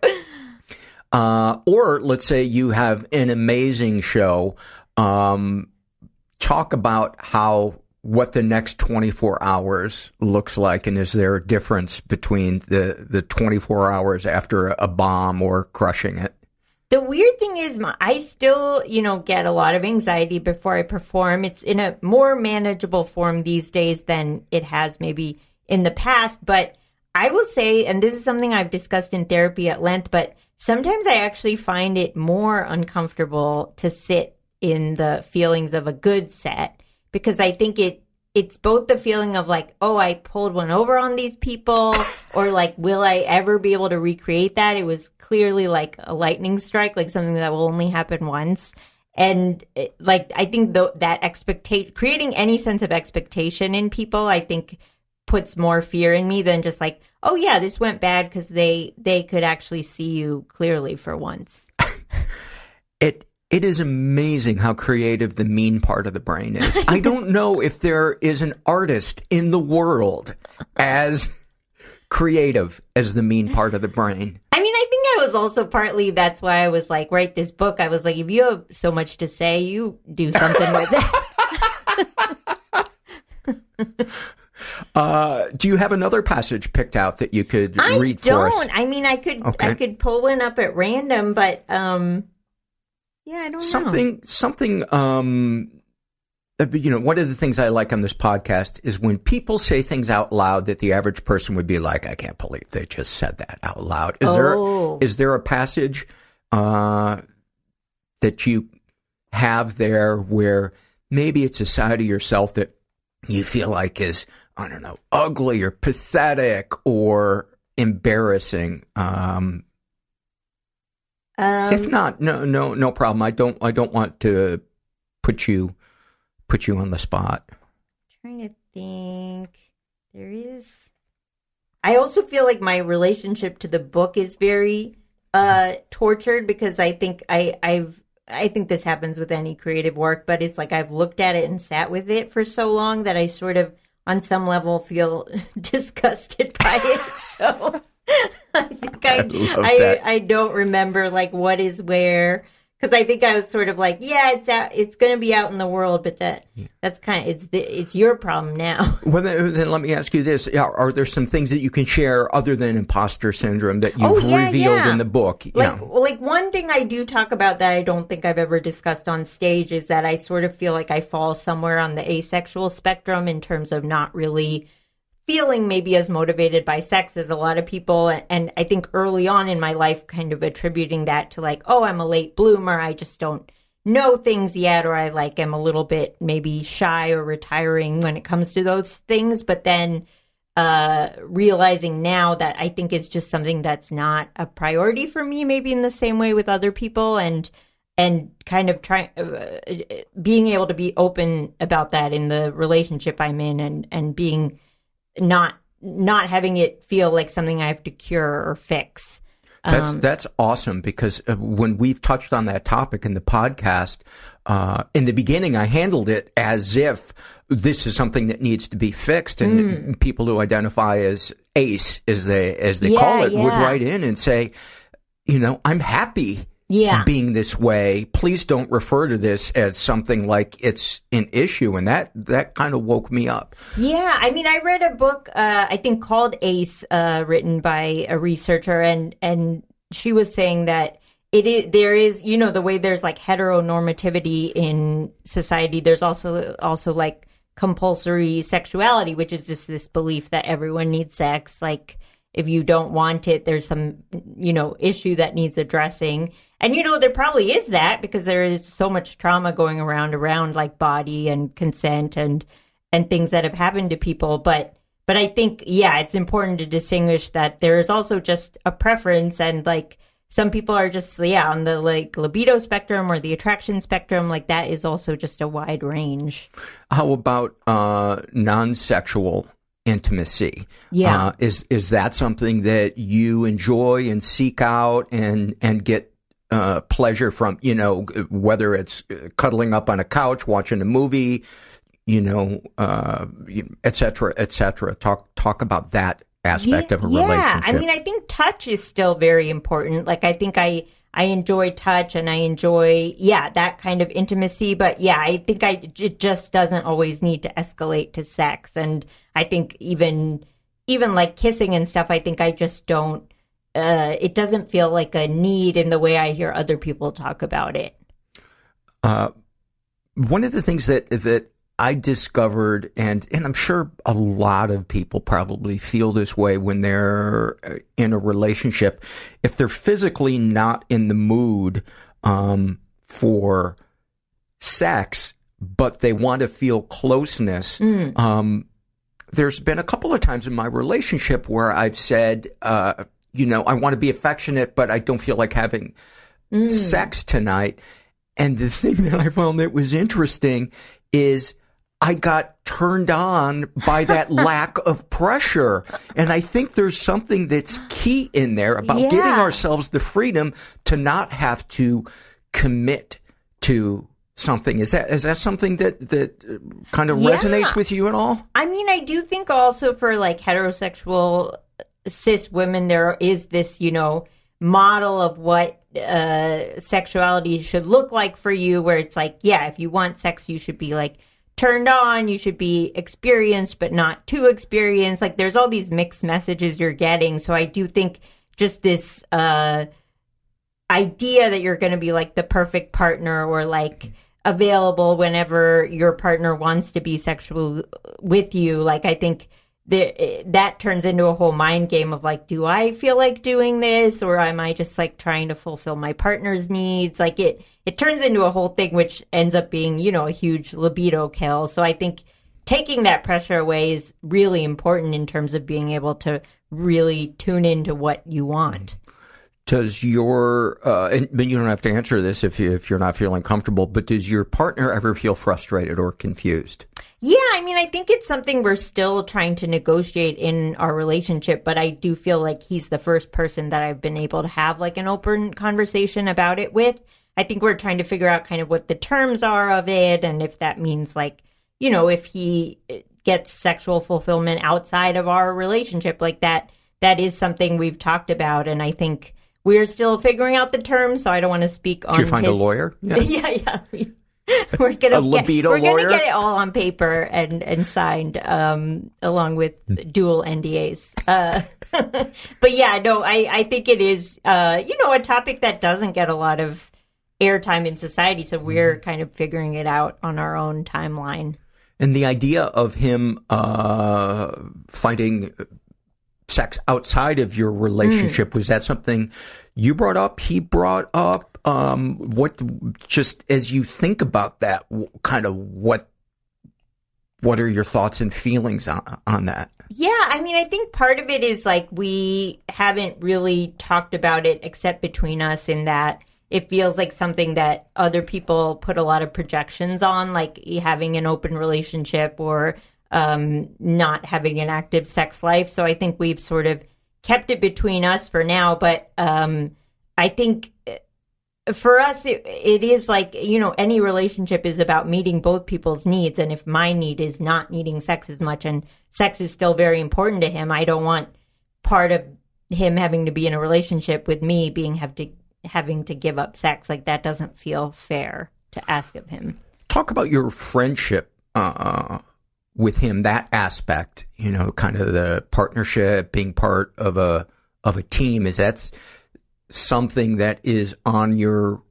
Uh, or let's say you have an amazing show. Um, talk about how what the next twenty-four hours looks like, and is there a difference between the the twenty-four hours after a bomb or crushing it? The weird thing is, my, I still, you know, get a lot of anxiety before I perform. It's in a more manageable form these days than it has maybe in the past. But I will say, and this is something I've discussed in therapy at length, but sometimes I actually find it more uncomfortable to sit in the feelings of a good set, because I think it it's both the feeling of like, oh, I pulled one over on these people, or like, will I ever be able to recreate that? It was clearly like a lightning strike, like something that will only happen once. And it, like, I think th- that expectation, creating any sense of expectation in people, I think puts more fear in me than just like, oh yeah, this went bad, because they, they could actually see you clearly for once. It It is amazing how creative the mean part of the brain is. I don't know if there is an artist in the world as creative as the mean part of the brain. I mean, I think that was also partly, that's why I was like, write this book. I was like, if you have so much to say, you do something with it. Uh, do you have another passage picked out that you could I read for don't. us? I mean, I could, Okay. I could pull one up at random, but, um, yeah, I don't Something, know. something, um, you know, one of the things I like on this podcast is when people say things out loud that the average person would be like, I can't believe they just said that out loud. Is Oh. there is there a passage uh, that you have there where maybe it's a side of yourself that you feel like is, I don't know, ugly or pathetic or embarrassing? Um, Um, if not, no, no, no problem. I don't, I don't want to put you, put you on the spot. trying to think. There is. I also feel like my relationship to the book is very uh, tortured because I think I, I've. I think this happens with any creative work, but it's like I've looked at it and sat with it for so long that I sort of, on some level, feel disgusted by it. So I think I, I, I, I don't remember like what is where, because I think I was sort of like, yeah, it's out, it's going to be out in the world, but that yeah. that's kind of it's the, it's your problem now. Well, then, then let me ask you this: are, are there some things that you can share other than imposter syndrome that you've oh, yeah, revealed yeah. in the book? Like, yeah. like one thing I do talk about that I don't think I've ever discussed on stage is that I sort of feel like I fall somewhere on the asexual spectrum in terms of not really feeling maybe as motivated by sex as a lot of people. And I think early on in my life, kind of attributing that to like, oh, I'm a late bloomer. I just don't know things yet. Or I like am a little bit maybe shy or retiring when it comes to those things. But then uh, realizing now that I think it's just something that's not a priority for me, maybe in the same way with other people. And and kind of trying, uh, being able to be open about that in the relationship I'm in and, and being not not having it feel like something I have to cure or fix. That's Um, that's awesome because uh, when we've touched on that topic in the podcast, uh, in the beginning I handled it as if this is something that needs to be fixed, and Mm. people who identify as ace, as they as they Yeah, call it, would yeah. write in and say, you know, I'm happy. Yeah. being this way. Please don't refer to this as something like it's an issue. And that, that kind of woke me up. Yeah. I mean, I read a book, uh, I think called Ace, uh, written by a researcher, and, and she was saying that it is, there is, you know, the way there's like heteronormativity in society, there's also, also like compulsory sexuality, which is just this belief that everyone needs sex. Like, if you don't want it, there's some, you know, issue that needs addressing. And, you know, there probably is that because there is so much trauma going around, around like body and consent and, and things that have happened to people. But, but I think, yeah, it's important to distinguish that there is also just a preference, and like some people are just, yeah, on the like libido spectrum or the attraction spectrum. Like that is also just a wide range. How about, uh, non-sexual intimacy? Yeah. Uh, is, is that something that you enjoy and seek out and, and get, uh, pleasure from, you know, whether it's cuddling up on a couch, watching a movie, you know, uh, et cetera, et cetera. Talk, talk about that aspect yeah, of a yeah. relationship. I mean, I think touch is still very important. Like, I think I, I enjoy touch and I enjoy, yeah, that kind of intimacy. But yeah, I think I, it just doesn't always need to escalate to sex. And I think even, even like kissing and stuff, I think I just don't, uh, it doesn't feel like a need in the way I hear other people talk about it. Uh, one of the things that, that I discovered, and, and I'm sure a lot of people probably feel this way when they're in a relationship, if they're physically not in the mood, um, for sex, but they want to feel closeness, Mm. um, there's been a couple of times in my relationship where I've said, uh, you know, I want to be affectionate, but I don't feel like having Mm. sex tonight. And the thing that I found that was interesting is I got turned on by that lack of pressure. And I think there's something that's key in there about Yeah. giving ourselves the freedom to not have to commit to something. Is that is that something that, that kind of Yeah. resonates with you at all? I mean, I do think also for like heterosexual cis women, there is this, you know, model of what uh, sexuality should look like for you, where it's like, yeah, if you want sex, you should be like turned on, you should be experienced, but not too experienced. Like there's all these mixed messages you're getting. So I do think just this uh, idea that you're going to be like the perfect partner or like available whenever your partner wants to be sexual with you. Like, I think the, that turns into a whole mind game of like, do I feel like doing this, or am I just like trying to fulfill my partner's needs? Like it, it turns into a whole thing, which ends up being, you know, a huge libido kill. So I think taking that pressure away is really important in terms of being able to really tune into what you want. Does your, uh, and you don't have to answer this if, you, if you're not feeling comfortable, but does your partner ever feel frustrated or confused? Yeah, I mean, I think it's something we're still trying to negotiate in our relationship, but I do feel like he's the first person that I've been able to have like an open conversation about it with. I think we're trying to figure out kind of what the terms are of it, and if that means like, you know, if he gets sexual fulfillment outside of our relationship, like that, that is something we've talked about, and I think we're still figuring out the terms, so I don't want to speak on. Did you find his... a lawyer? Yeah, yeah. yeah. We, we're gonna a libido get, we're lawyer? gonna get it all on paper and and signed, um, along with dual N D As. Uh, but yeah, no, I I think it is, uh, you know, a topic that doesn't get a lot of airtime in society, so we're kind of figuring it out on our own timeline. And the idea of him uh, finding sex outside of your relationship, mm. was that something you brought up, he brought up? Um, what, just as you think about that, kind of what, what are your thoughts and feelings on, on that? Yeah, I mean, I think part of it is like we haven't really talked about it except between us, in that it feels like something that other people put a lot of projections on, like having an open relationship or um, not having an active sex life. So I think we've sort of kept it between us for now. But um, I think for us, it, it is like, you know, any relationship is about meeting both people's needs. And if my need is not needing sex as much and sex is still very important to him, I don't want part of him having to be in a relationship with me being have to having to give up sex. Like, that doesn't feel fair to ask of him. Talk about your friendship uh, with him, that aspect, you know, kind of the partnership, being part of a of a team. Is that something that is on your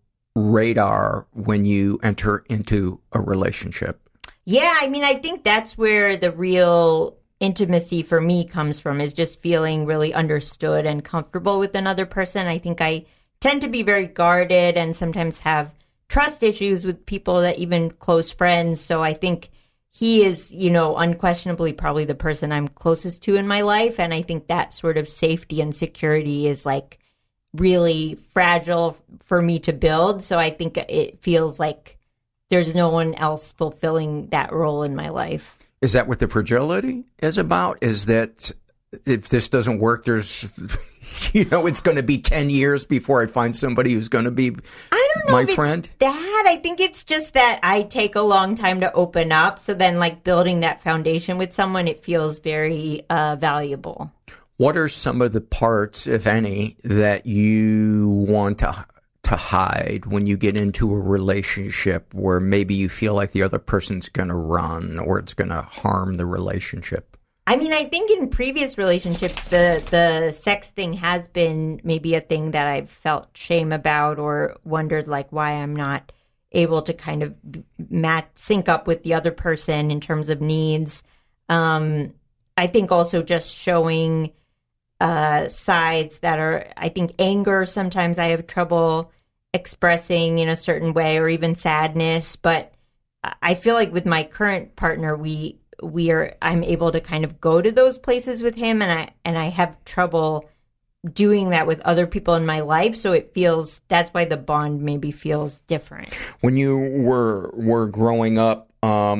radar when you enter into a relationship? Yeah, I mean, I think that's where the real intimacy for me comes from, is just feeling really understood and comfortable with another person. I think I tend to be very guarded and sometimes have trust issues with people, that even close friends. So I think he is, you know, unquestionably probably the person I'm closest to in my life. And I think that sort of safety and security is like really fragile for me to build. So I think it feels like there's no one else fulfilling that role in my life. Is that what the fragility is about? Is that if this doesn't work, there's, you know, it's going to be ten years before I find somebody who's going to be I don't know my if friend? It's that. I think it's just that I take a long time to open up. So then, like, building that foundation with someone, it feels very uh, valuable. What are some of the parts, if any, that you want to to hide when you get into a relationship where maybe you feel like the other person's going to run or it's going to harm the relationship? I mean, I think in previous relationships, the, the sex thing has been maybe a thing that I've felt shame about, or wondered like why I'm not able to kind of match, sync up with the other person in terms of needs. Um, I think also just showing uh, sides that are, I think anger, sometimes I have trouble expressing in a certain way, or even sadness. But I feel like with my current partner, we we are I'm able to kind of go to those places with him, and I and I have trouble doing that with other people in my life. So it feels, that's why the bond maybe feels different. When you were were growing up,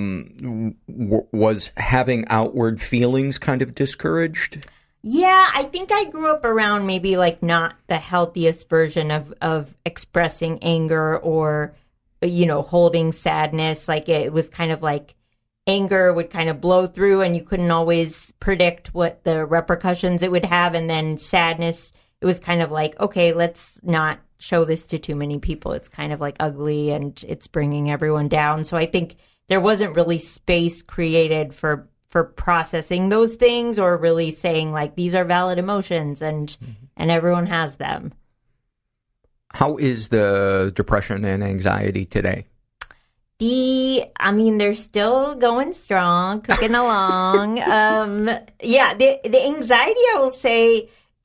um, w- was having outward feelings kind of discouraged? Yeah, I think I grew up around maybe like not the healthiest version of, of expressing anger or, you know, holding sadness. Like it was kind of like anger would kind of blow through and you couldn't always predict what the repercussions it would have. And then sadness, it was kind of like, okay, let's not show this to too many people. It's kind of like ugly and it's bringing everyone down. So I think there wasn't really space created for for processing those things, or really saying like, these are valid emotions and mm-hmm. and everyone has them. How is the depression and anxiety today? The, I mean, they're still going strong, cooking along. um, yeah, the the anxiety, I will say,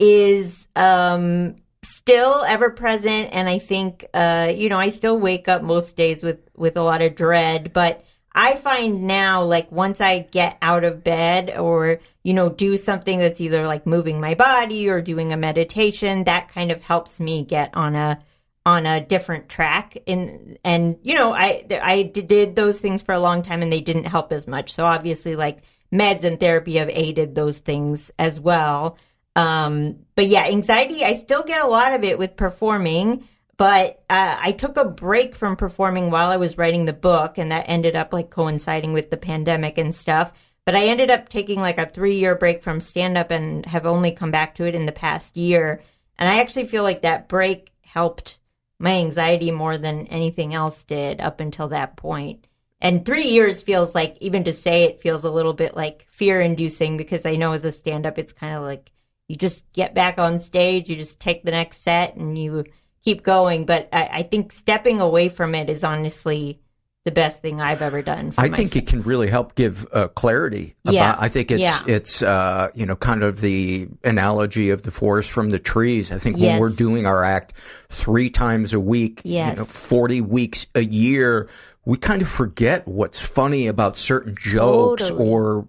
is um, still ever present, and I think, uh, you know, I still wake up most days with with a lot of dread. But I find now, like, once I get out of bed, or you know, do something that's either like moving my body or doing a meditation, that kind of helps me get on a on a different track. In, and, you know, I, I did those things for a long time and they didn't help as much. So obviously, like, meds and therapy have aided those things as well. Um, but yeah, anxiety, I still get a lot of it with performing, but uh, I took a break from performing while I was writing the book, and that ended up like coinciding with the pandemic and stuff. But I ended up taking like a three year break from stand up and have only come back to it in the past year. And I actually feel like that break helped my anxiety more than anything else did up until that point. And three years feels like, even to say it feels a little bit like fear inducing, because I know as a stand up, it's kind of like you just get back on stage, you just take the next set and you keep going. But I, I think stepping away from it is honestly the best thing I've ever done for I myself. think it can really help give uh, clarity. Yeah. About, I think it's, yeah. it's uh, you know, kind of the analogy of the forest from the trees. I think Yes. when we're doing our act three times a week, Yes. you know, forty weeks a year, we kind of forget what's funny about certain jokes Totally. or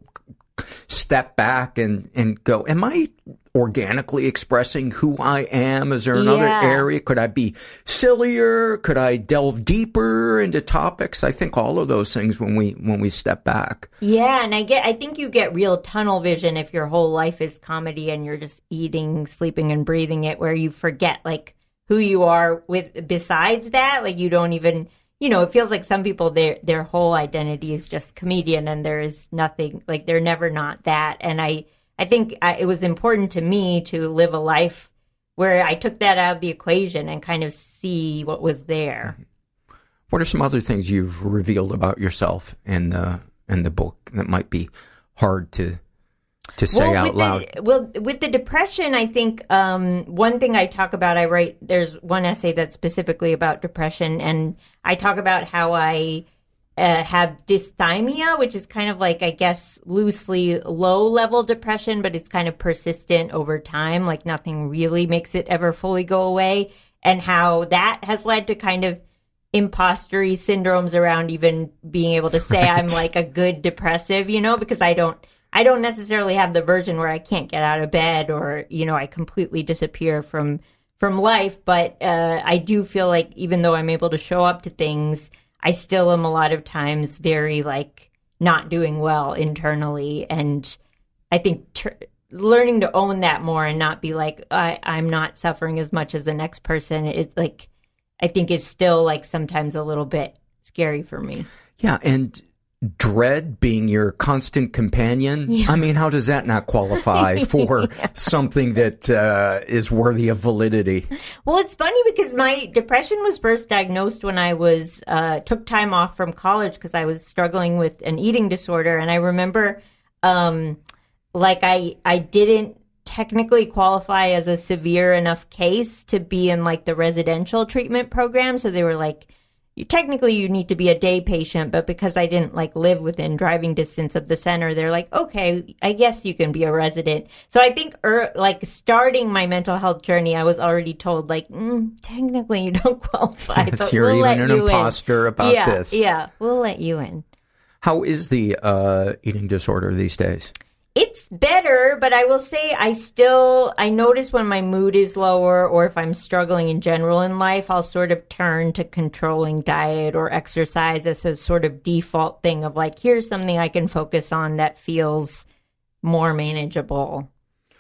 step back and, and go, am I organically expressing who I am? Is there another Yeah. area? Could I be sillier? Could I delve deeper into topics? I think all of those things when we when we step back. Yeah, and I get I think you get real tunnel vision if your whole life is comedy and you're just eating, sleeping, and breathing it, where you forget like who you are with besides that. Like you don't even, you know, it feels like some people, their their whole identity is just comedian, and there is nothing, like they're never not that. And I I think I, it was important to me to live a life where I took that out of the equation and kind of see what was there. What are some other things you've revealed about yourself in the in the book that might be hard to to say well, out with loud? The, well, with the depression, I think um, one thing I talk about, I write, there's one essay that's specifically about depression, and I talk about how I uh, have dysthymia, which is kind of like, I guess, loosely low-level depression, but it's kind of persistent over time, like nothing really makes it ever fully go away, and how that has led to kind of impostery syndromes around even being able to say right. I'm like a good depressive, you know, because I don't I don't necessarily have the version where I can't get out of bed or, you know, I completely disappear from from life. But uh, I do feel like even though I'm able to show up to things, I still am a lot of times very like not doing well internally. And I think tr- learning to own that more and not be like, I- I'm not suffering as much as the next person. It's like, I think it's still like sometimes a little bit scary for me. Yeah. And dread being your constant companion. Yeah. I mean, how does that not qualify for yeah. something that uh, is worthy of validity? Well, it's funny because my depression was first diagnosed when I was uh, took time off from college because I was struggling with an eating disorder. And I remember um, like I I didn't technically qualify as a severe enough case to be in like the residential treatment program. So they were like, You, technically you need to be a day patient, but because I didn't like live within driving distance of the center, they're like, okay, I guess you can be a resident. So I think er, like starting my mental health journey, I was already told like, mm, technically you don't qualify. Yes, but you're we'll even let an you imposter in. about yeah, this. Yeah, we'll let you in. How is the uh, eating disorder these days? It's better, but I will say I still, I notice when my mood is lower or if I'm struggling in general in life, I'll sort of turn to controlling diet or exercise as a sort of default thing of like, here's something I can focus on that feels more manageable.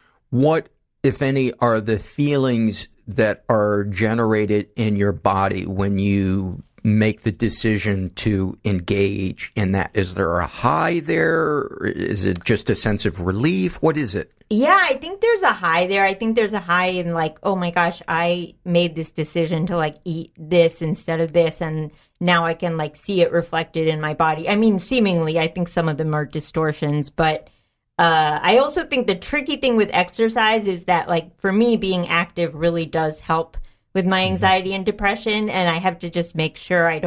What, if any, are the feelings that are generated in your body when you make the decision to engage in that? Is there a high there? Is it just a sense of relief? What is it? Yeah, I think there's a high there. I think there's a high in like, oh my gosh, I made this decision to like eat this instead of this. And now I can like see it reflected in my body. I mean, seemingly, I think some of them are distortions, but uh, I also think the tricky thing with exercise is that like for me, being active really does help with my anxiety and depression, and I have to just make sure I don't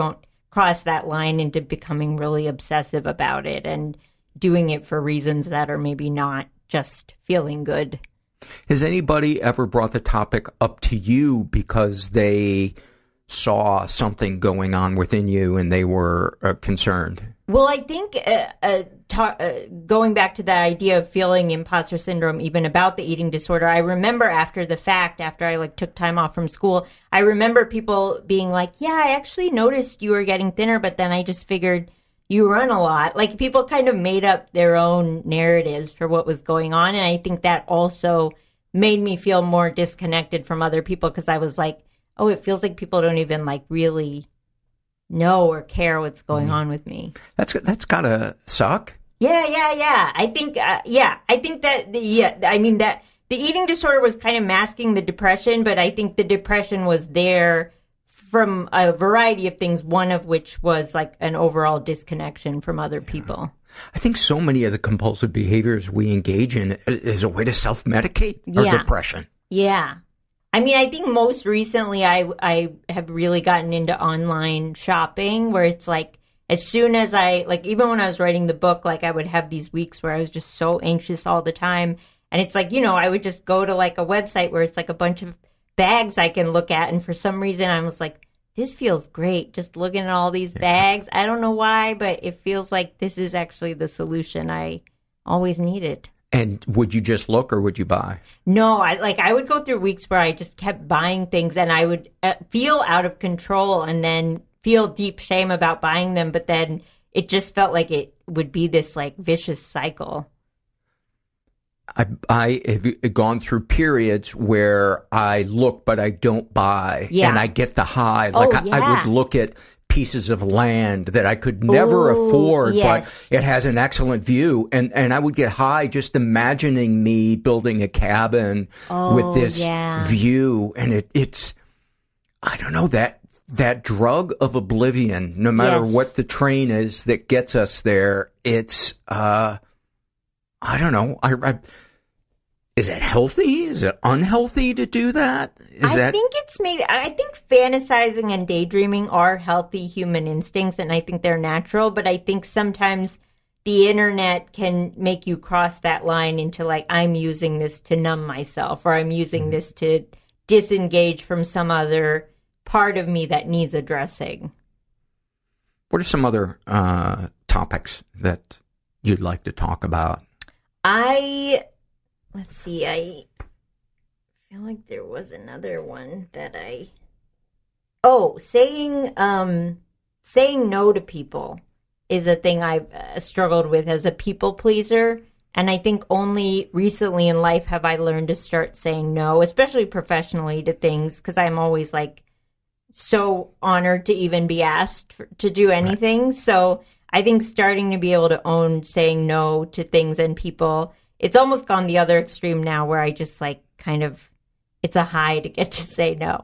cross that line into becoming really obsessive about it and doing it for reasons that are maybe not just feeling good. Has anybody ever brought the topic up to you because they saw something going on within you and they were uh, concerned? Well, I think uh, uh, ta- uh, going back to that idea of feeling imposter syndrome, even about the eating disorder, I remember after the fact, after I like took time off from school, I remember people being like, yeah, I actually noticed you were getting thinner, but then I just figured you run a lot. Like people kind of made up their own narratives for what was going on. And I think that also made me feel more disconnected from other people because I was like, oh, it feels like people don't even like really know or care what's going mm. on with me. That's that's gotta suck. Yeah, yeah, yeah. I think, uh, yeah, I think that, the, yeah, I mean that the eating disorder was kind of masking the depression, but I think the depression was there from a variety of things, one of which was like an overall disconnection from other people. I think so many of the compulsive behaviors we engage in is a way to self-medicate our yeah. depression. Yeah. I mean, I think most recently I, I have really gotten into online shopping where it's like, as soon as I, like, even when I was writing the book, like, I would have these weeks where I was just so anxious all the time. And it's like, you know, I would just go to, like, a website where it's, like, a bunch of bags I can look at. And for some reason, I was like, this feels great, just looking at all these bags. I don't know why, but it feels like this is actually the solution I always needed. And would you just look or would you buy? No, I like I would go through weeks where I just kept buying things and I would uh, feel out of control and then feel deep shame about buying them. But then it just felt like it would be this like vicious cycle. I, I have gone through periods where I look, but I don't buy. Yeah. And I get the high. Like oh, yeah. I, I would look at pieces of land that I could never Ooh, afford, yes. but it has an excellent view. And, and I would get high just imagining me building a cabin oh, with this yeah. view. And it, it's, I don't know, that, that drug of oblivion, no matter yes. what the train is that gets us there, it's, uh, I don't know. I, I, is it healthy? Is it unhealthy to do that? Is I that... think it's maybe, I think fantasizing and daydreaming are healthy human instincts, and I think they're natural, but I think sometimes the internet can make you cross that line into like, I'm using this to numb myself, or I'm using mm-hmm. this to disengage from some other part of me that needs addressing. What are some other uh, topics that you'd like to talk about? I... Let's see, I feel like there was another one that I... Oh, saying um, saying no to people is a thing I've uh, struggled with as a people pleaser. And I think only recently in life have I learned to start saying no, especially professionally, to things, because I'm always like so honored to even be asked for, to do anything. Right. So I think starting to be able to own saying no to things and people... It's almost gone the other extreme now where I just like kind of, it's a high to get to say no.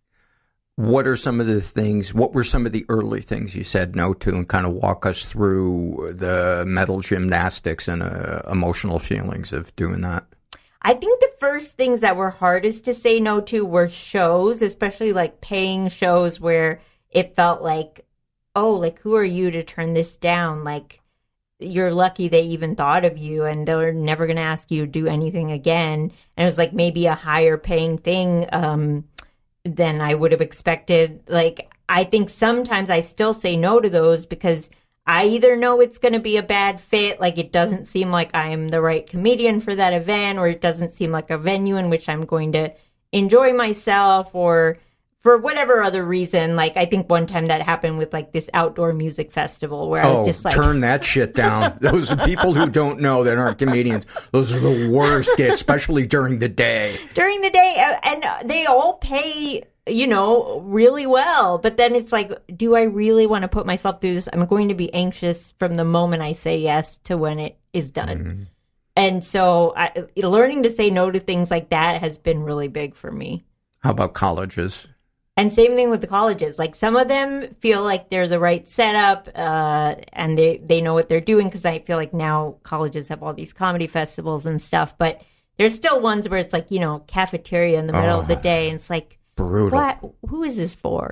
What are some of the things, what were some of the early things you said no to, and kind of walk us through the mental gymnastics and uh, emotional feelings of doing that? I think the first things that were hardest to say no to were shows, especially like paying shows where it felt like, oh, like who are you to turn this down? Like, you're lucky they even thought of you and they're never going to ask you to do anything again. And it was like maybe a higher paying thing um, than I would have expected. Like, I think sometimes I still say no to those because I either know it's going to be a bad fit, like it doesn't seem like I'm the right comedian for that event, or it doesn't seem like a venue in which I'm going to enjoy myself, or for whatever other reason. Like, I think one time that happened with like this outdoor music festival where oh, I was just like, turn that shit down. Those are people who don't know that aren't comedians. Those are the worst, especially during the day. During the day. And they all pay, you know, really well. But then it's like, do I really want to put myself through this? I'm going to be anxious from the moment I say yes to when it is done. Mm-hmm. And so I, learning to say no to things like that has been really big for me. How about colleges? And same thing with the colleges. Like, some of them feel like they're the right setup, uh, and they, they know what they're doing, because I feel like now colleges have all these comedy festivals and stuff. But there's still ones where it's like, you know, cafeteria in the middle oh, of the day, and it's like, brutal. What? Who is this for?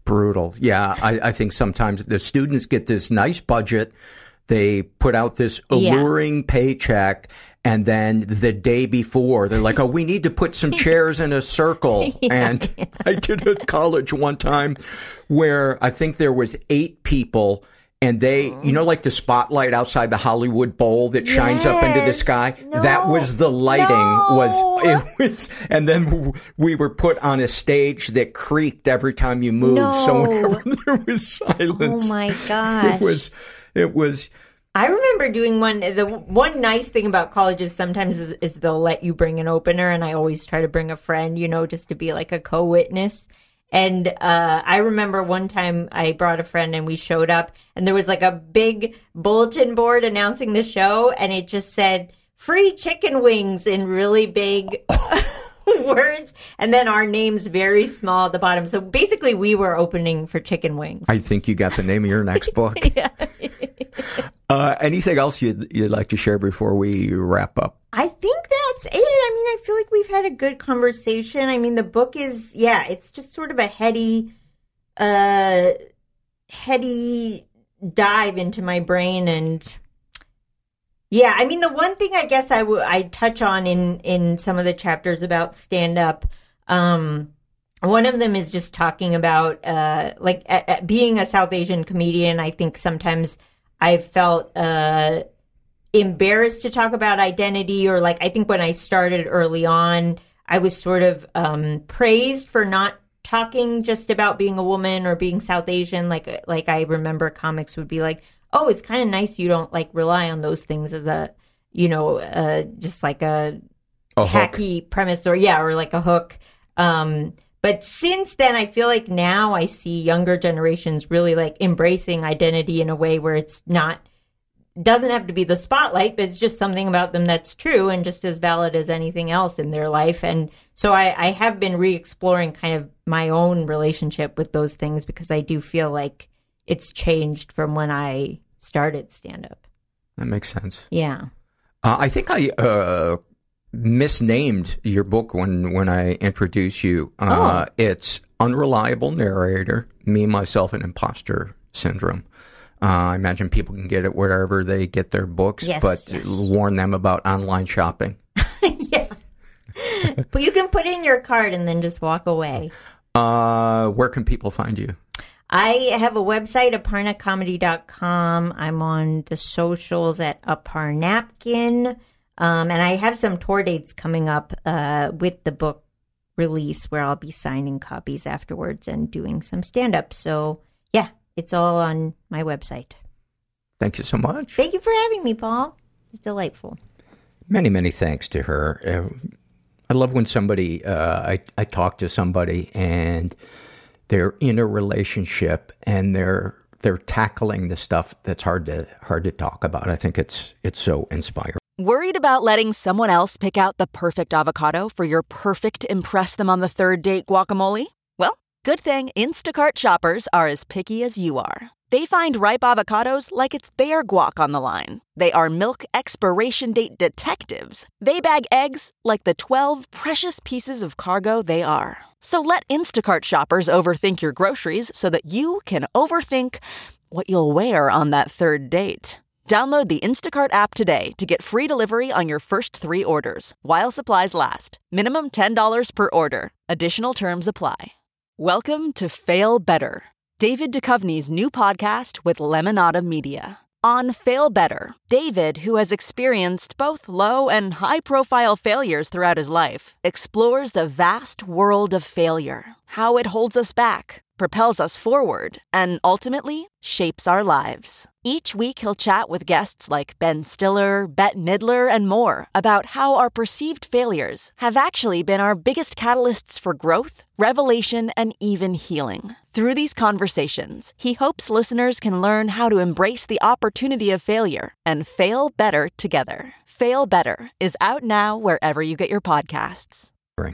brutal. Yeah, I, I think sometimes the students get this nice budget. They put out this alluring yeah. paycheck, and then the day before, they're like, oh, we need to put some chairs in a circle. yeah, and yeah. I did at college one time where I think there was eight people, and they, you know, like the spotlight outside the Hollywood Bowl that shines yes. up into the sky? No. That was the lighting. No. was it was, And then we were put on a stage that creaked every time you moved. No. So whenever there was silence. Oh, my gosh. It was... It was. I remember doing one. The one nice thing about college is sometimes is, is they'll let you bring an opener, and I always try to bring a friend, you know, just to be like a co-witness. And uh, I remember one time I brought a friend, and we showed up, and there was like a big bulletin board announcing the show, and it just said "free chicken wings" in really big words, and then our names very small at the bottom. So basically, we were opening for chicken wings. I think you got the name of your next book. yeah. uh, anything else you'd, you'd like to share before we wrap up? I think that's it. I mean, I feel like we've had a good conversation. I mean, the book is, yeah, it's just sort of a heady, uh, heady dive into my brain. And yeah, I mean, the one thing I guess I would I touch on in, in some of the chapters about stand-up, um, one of them is just talking about, uh, like, a, a, being a South Asian comedian. I think sometimes I've felt uh, embarrassed to talk about identity, or like, I think when I started early on, I was sort of um, praised for not talking just about being a woman or being South Asian. Like, like I remember comics would be like, oh, it's kind of nice you don't like rely on those things as a, you know, uh, just like a, a hacky hook. premise, or yeah, or like a hook. Um, but since then, I feel like now I see younger generations really like embracing identity in a way where it's not, doesn't have to be the spotlight, but it's just something about them that's true and just as valid as anything else in their life. And so I, I have been re-exploring kind of my own relationship with those things, because I do feel like it's changed from when I started stand-up. That makes sense. Yeah. Uh, I think I uh, misnamed your book when, when I introduced you. Uh, oh. It's Unreliable Narrator, Me, Myself, and Imposter Syndrome. Uh, I imagine people can get it wherever they get their books, yes, but yes. warn them about online shopping. yeah. But you can put in your card and then just walk away. Uh, where can people find you? I have a website, aparna comedy dot com. I'm on the socials at aparnapkin. Um, and I have some tour dates coming up uh, with the book release, where I'll be signing copies afterwards and doing some stand-up. So, yeah, it's all on my website. Thank you so much. Thank you for having me, Paul. It's delightful. Many, many thanks to her. Uh, I love when somebody, uh, I, I talk to somebody and they're in a relationship and they're they're tackling the stuff that's hard to hard to talk about. I think it's it's so inspiring. Worried about letting someone else pick out the perfect avocado for your perfect impress them on the third date guacamole? Well, good thing Instacart shoppers are as picky as you are. They find ripe avocados like it's their guac on the line. They are milk expiration date detectives. They bag eggs like the twelve precious pieces of cargo they are. So let Instacart shoppers overthink your groceries so that you can overthink what you'll wear on that third date. Download the Instacart app today to get free delivery on your first three orders, while supplies last. Minimum ten dollars per order. Additional terms apply. Welcome to Fail Better, David Duchovny's new podcast with Lemonada Media. On Fail Better, David, who has experienced both low and high-profile failures throughout his life, explores the vast world of failure, how it holds us back, propels us forward, and ultimately shapes our lives. Each week he'll chat with guests like Ben Stiller, Bette Midler, and more about how our perceived failures have actually been our biggest catalysts for growth, revelation, and even healing. Through these conversations, he hopes listeners can learn how to embrace the opportunity of failure and fail better together. Fail Better is out now wherever you get your podcasts.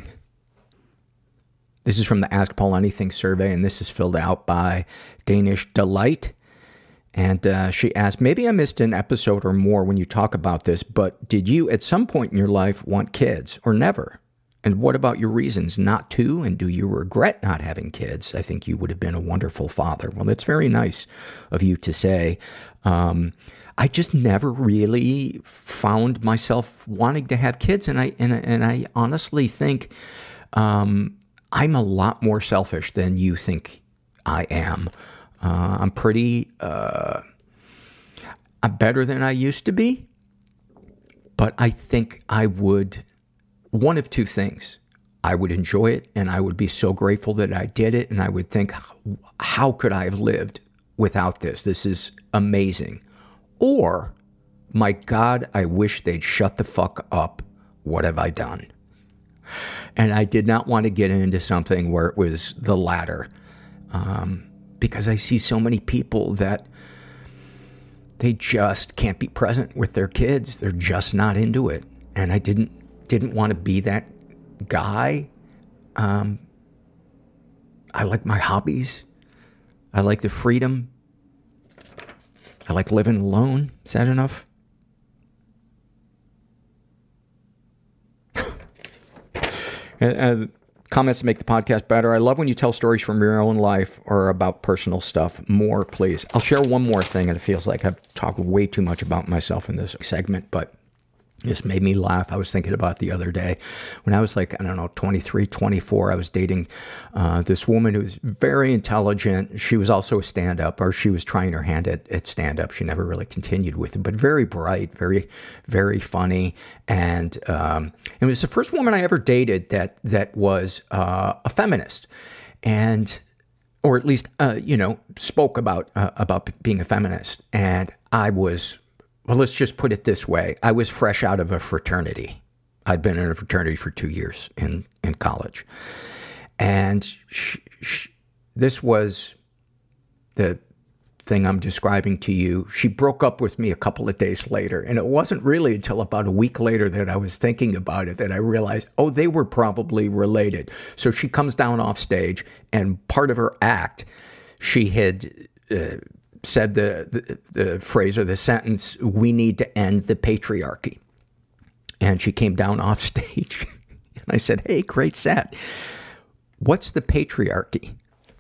This is from the Ask Paul Anything survey, and this is filled out by Danish Delight. And uh, she asked, maybe I missed an episode or more when you talk about this, but did you at some point in your life want kids or never? And what about your reasons not to? And do you regret not having kids? I think you would have been a wonderful father. Well, that's very nice of you to say. Um, I just never really found myself wanting to have kids. And I, and, and I honestly think, um, I'm a lot more selfish than you think I am. Uh, I'm pretty, uh, I'm better than I used to be, but I think I would, one of two things. I would enjoy it and I would be so grateful that I did it, and I would think, how could I have lived without this? This is amazing. Or, my God, I wish they'd shut the fuck up. What have I done? And I did not want to get into something where it was the latter. Um, because I see so many people that they just can't be present with their kids. They're just not into it. And I didn't didn't want to be that guy. Um, I like my hobbies. I like the freedom. I like living alone. Is that enough? and, and comments to make the podcast better. I love when you tell stories from your own life or about personal stuff. More, please. I'll share one more thing, and it feels like I've talked way too much about myself in this segment, but this made me laugh. I was thinking about it the other day. When I was like, I don't know, twenty-three, twenty-four, I was dating uh, this woman who was very intelligent. She was also a stand-up, or she was trying her hand at, at stand-up. She never really continued with it, but very bright, very, very funny. And um, it was the first woman I ever dated that that was uh, a feminist. And or at least, uh, you know, spoke about uh, about being a feminist. And I was... Well, let's just put it this way. I was fresh out of a fraternity. I'd been in a fraternity for two years in, in college. And sh- sh- this was the thing I'm describing to you. She broke up with me a couple of days later. And it wasn't really until about a week later that I was thinking about it that I realized, oh, they were probably related. So she comes down off stage, and part of her act, she had... Uh, said the, the the phrase or the sentence, "We need to end the patriarchy." And she came down off stage, and I said, "Hey, great set. What's the patriarchy?"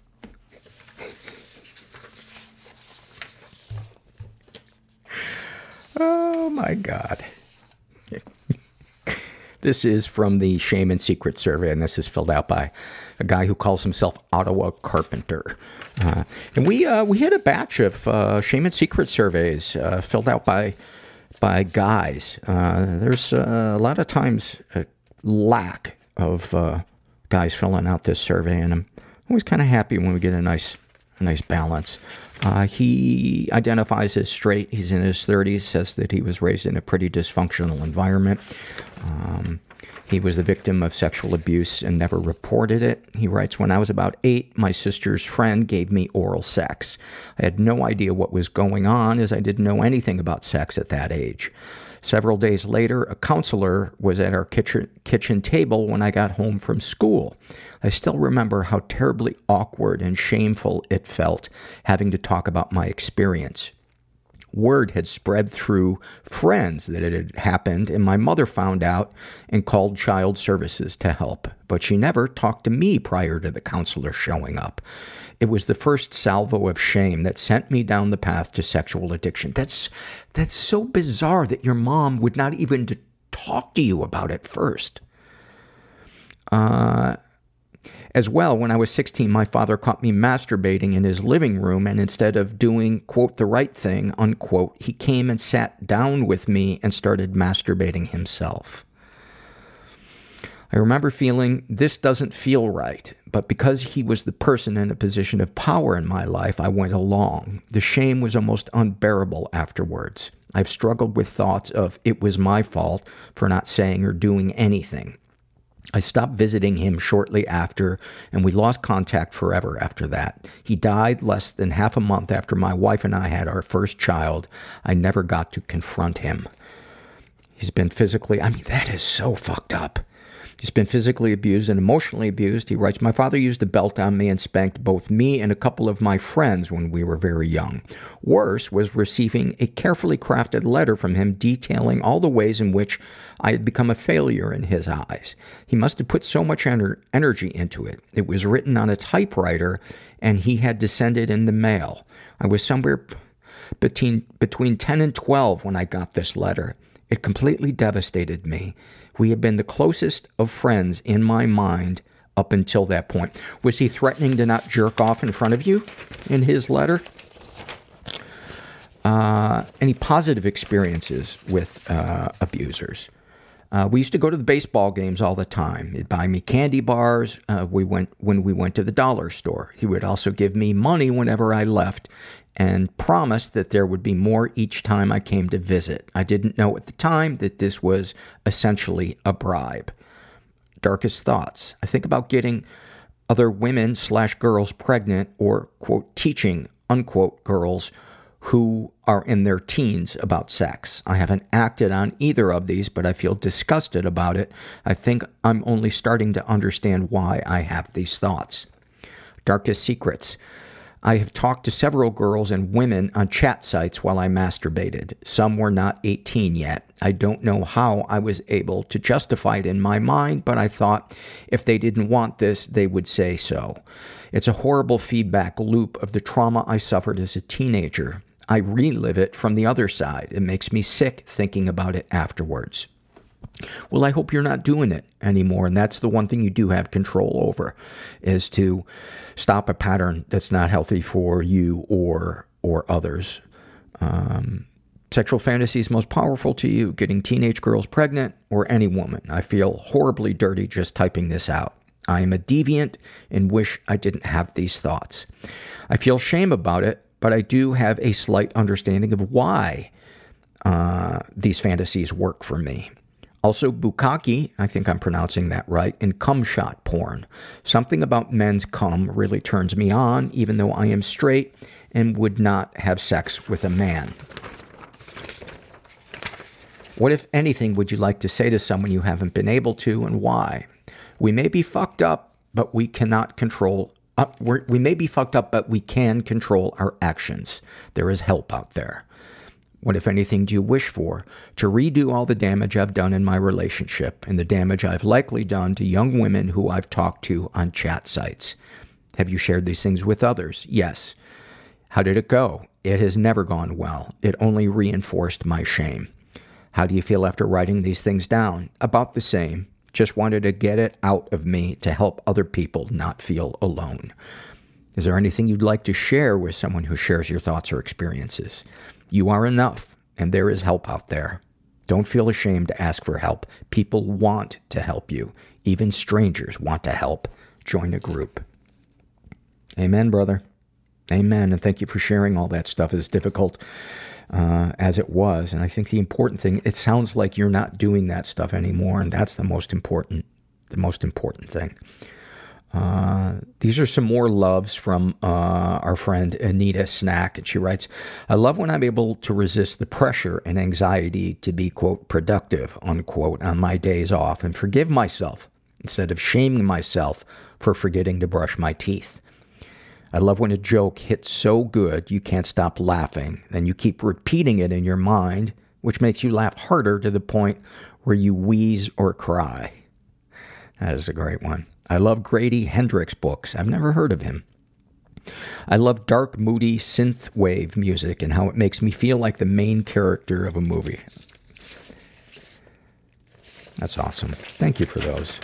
Oh my God. This is from the Shame and Secret survey, and this is filled out by a guy who calls himself Ottawa Carpenter. Uh, and we uh, we had a batch of uh, Shame and Secret surveys uh, filled out by by guys. Uh, there's uh, a lot of times a lack of uh, guys filling out this survey, and I'm always kind of happy when we get a nice a nice balance. Uh, he identifies as straight. He's in his thirties, says that he was raised in a pretty dysfunctional environment. Um, he was the victim of sexual abuse and never reported it. He writes, when I was about eight, my sister's friend gave me oral sex. I had no idea what was going on, as I didn't know anything about sex at that age. Several days later, a counselor was at our kitchen, kitchen table when I got home from school. I still remember how terribly awkward and shameful it felt having to talk about my experience. Word had spread through friends that it had happened, and my mother found out and called child services to help. But she never talked to me prior to the counselor showing up. It was the first salvo of shame that sent me down the path to sexual addiction. That's that's so bizarre that your mom would not even to talk to you about it first. Uh, as well, when I was sixteen, my father caught me masturbating in his living room, and instead of doing, quote, the right thing, unquote, he came and sat down with me and started masturbating himself. I remember feeling, this doesn't feel right, but because he was the person in a position of power in my life, I went along. The shame was almost unbearable afterwards. I've struggled with thoughts of it was my fault for not saying or doing anything. I stopped visiting him shortly after, and we lost contact forever after that. He died less than half a month after my wife and I had our first child. I never got to confront him. He's been physically, I mean, that is so fucked up. He's been physically abused and emotionally abused. He writes, my father used a belt on me and spanked both me and a couple of my friends when we were very young. Worse was receiving a carefully crafted letter from him detailing all the ways in which I had become a failure in his eyes. He must have put so much ener- energy into it. It was written on a typewriter, and he had to send it in the mail. I was somewhere p- between, between ten and twelve when I got this letter. It completely devastated me. We had been the closest of friends in my mind up until that point. Was he threatening to not jerk off in front of you in his letter? Uh, any positive experiences with uh, abusers? Uh, we used to go to the baseball games all the time. He'd buy me candy bars. Uh, we went when we went to the dollar store. He would also give me money whenever I left and promised that there would be more each time I came to visit. I didn't know at the time that this was essentially a bribe. Darkest thoughts. I think about getting other women slash girls pregnant or, quote, teaching, unquote, girls who are in their teens about sex. I haven't acted on either of these, but I feel disgusted about it. I think I'm only starting to understand why I have these thoughts. Darkest secrets. I have talked to several girls and women on chat sites while I masturbated. Some were not eighteen yet. I don't know how I was able to justify it in my mind, but I thought if they didn't want this, they would say so. It's a horrible feedback loop of the trauma I suffered as a teenager. I relive it from the other side. It makes me sick thinking about it afterwards. Well, I hope you're not doing it anymore, and that's the one thing you do have control over, is to stop a pattern that's not healthy for you or or others. Um, sexual fantasies most powerful to you, getting teenage girls pregnant or any woman. I feel horribly dirty just typing this out. I am a deviant and wish I didn't have these thoughts. I feel shame about it, but I do have a slight understanding of why uh, these fantasies work for me. Also, bukkake, I think I'm pronouncing that right, and cum shot porn. Something about men's cum really turns me on, even though I am straight and would not have sex with a man. What, if anything, would you like to say to someone you haven't been able to, and why? We may be fucked up, but we cannot control... Uh, we're, we may be fucked up, but we can control our actions. There is help out there. What, if anything, do you wish for? To redo all the damage I've done in my relationship and the damage I've likely done to young women who I've talked to on chat sites. Have you shared these things with others? Yes. How did it go? It has never gone well. It only reinforced my shame. How do you feel after writing these things down? About the same. Just wanted to get it out of me to help other people not feel alone. Is there anything you'd like to share with someone who shares your thoughts or experiences? You are enough, and there is help out there. Don't feel ashamed to ask for help. People want to help you. Even strangers want to help. Join a group. Amen, brother. Amen, and thank you for sharing all that stuff, as difficult uh, as it was. And I think the important thing, it sounds like you're not doing that stuff anymore, and that's the most important, the most important thing. Uh, these are some more loves from uh, our friend Anita Snack, and she writes, I love when I'm able to resist the pressure and anxiety to be, quote, productive, unquote, on my days off and forgive myself instead of shaming myself for forgetting to brush my teeth. I love when a joke hits so good you can't stop laughing, then you keep repeating it in your mind, which makes you laugh harder to the point where you wheeze or cry. That is a great one. I love Grady Hendrix books. I've never heard of him. I love dark, moody synthwave music and how it makes me feel like the main character of a movie. That's awesome. Thank you for those.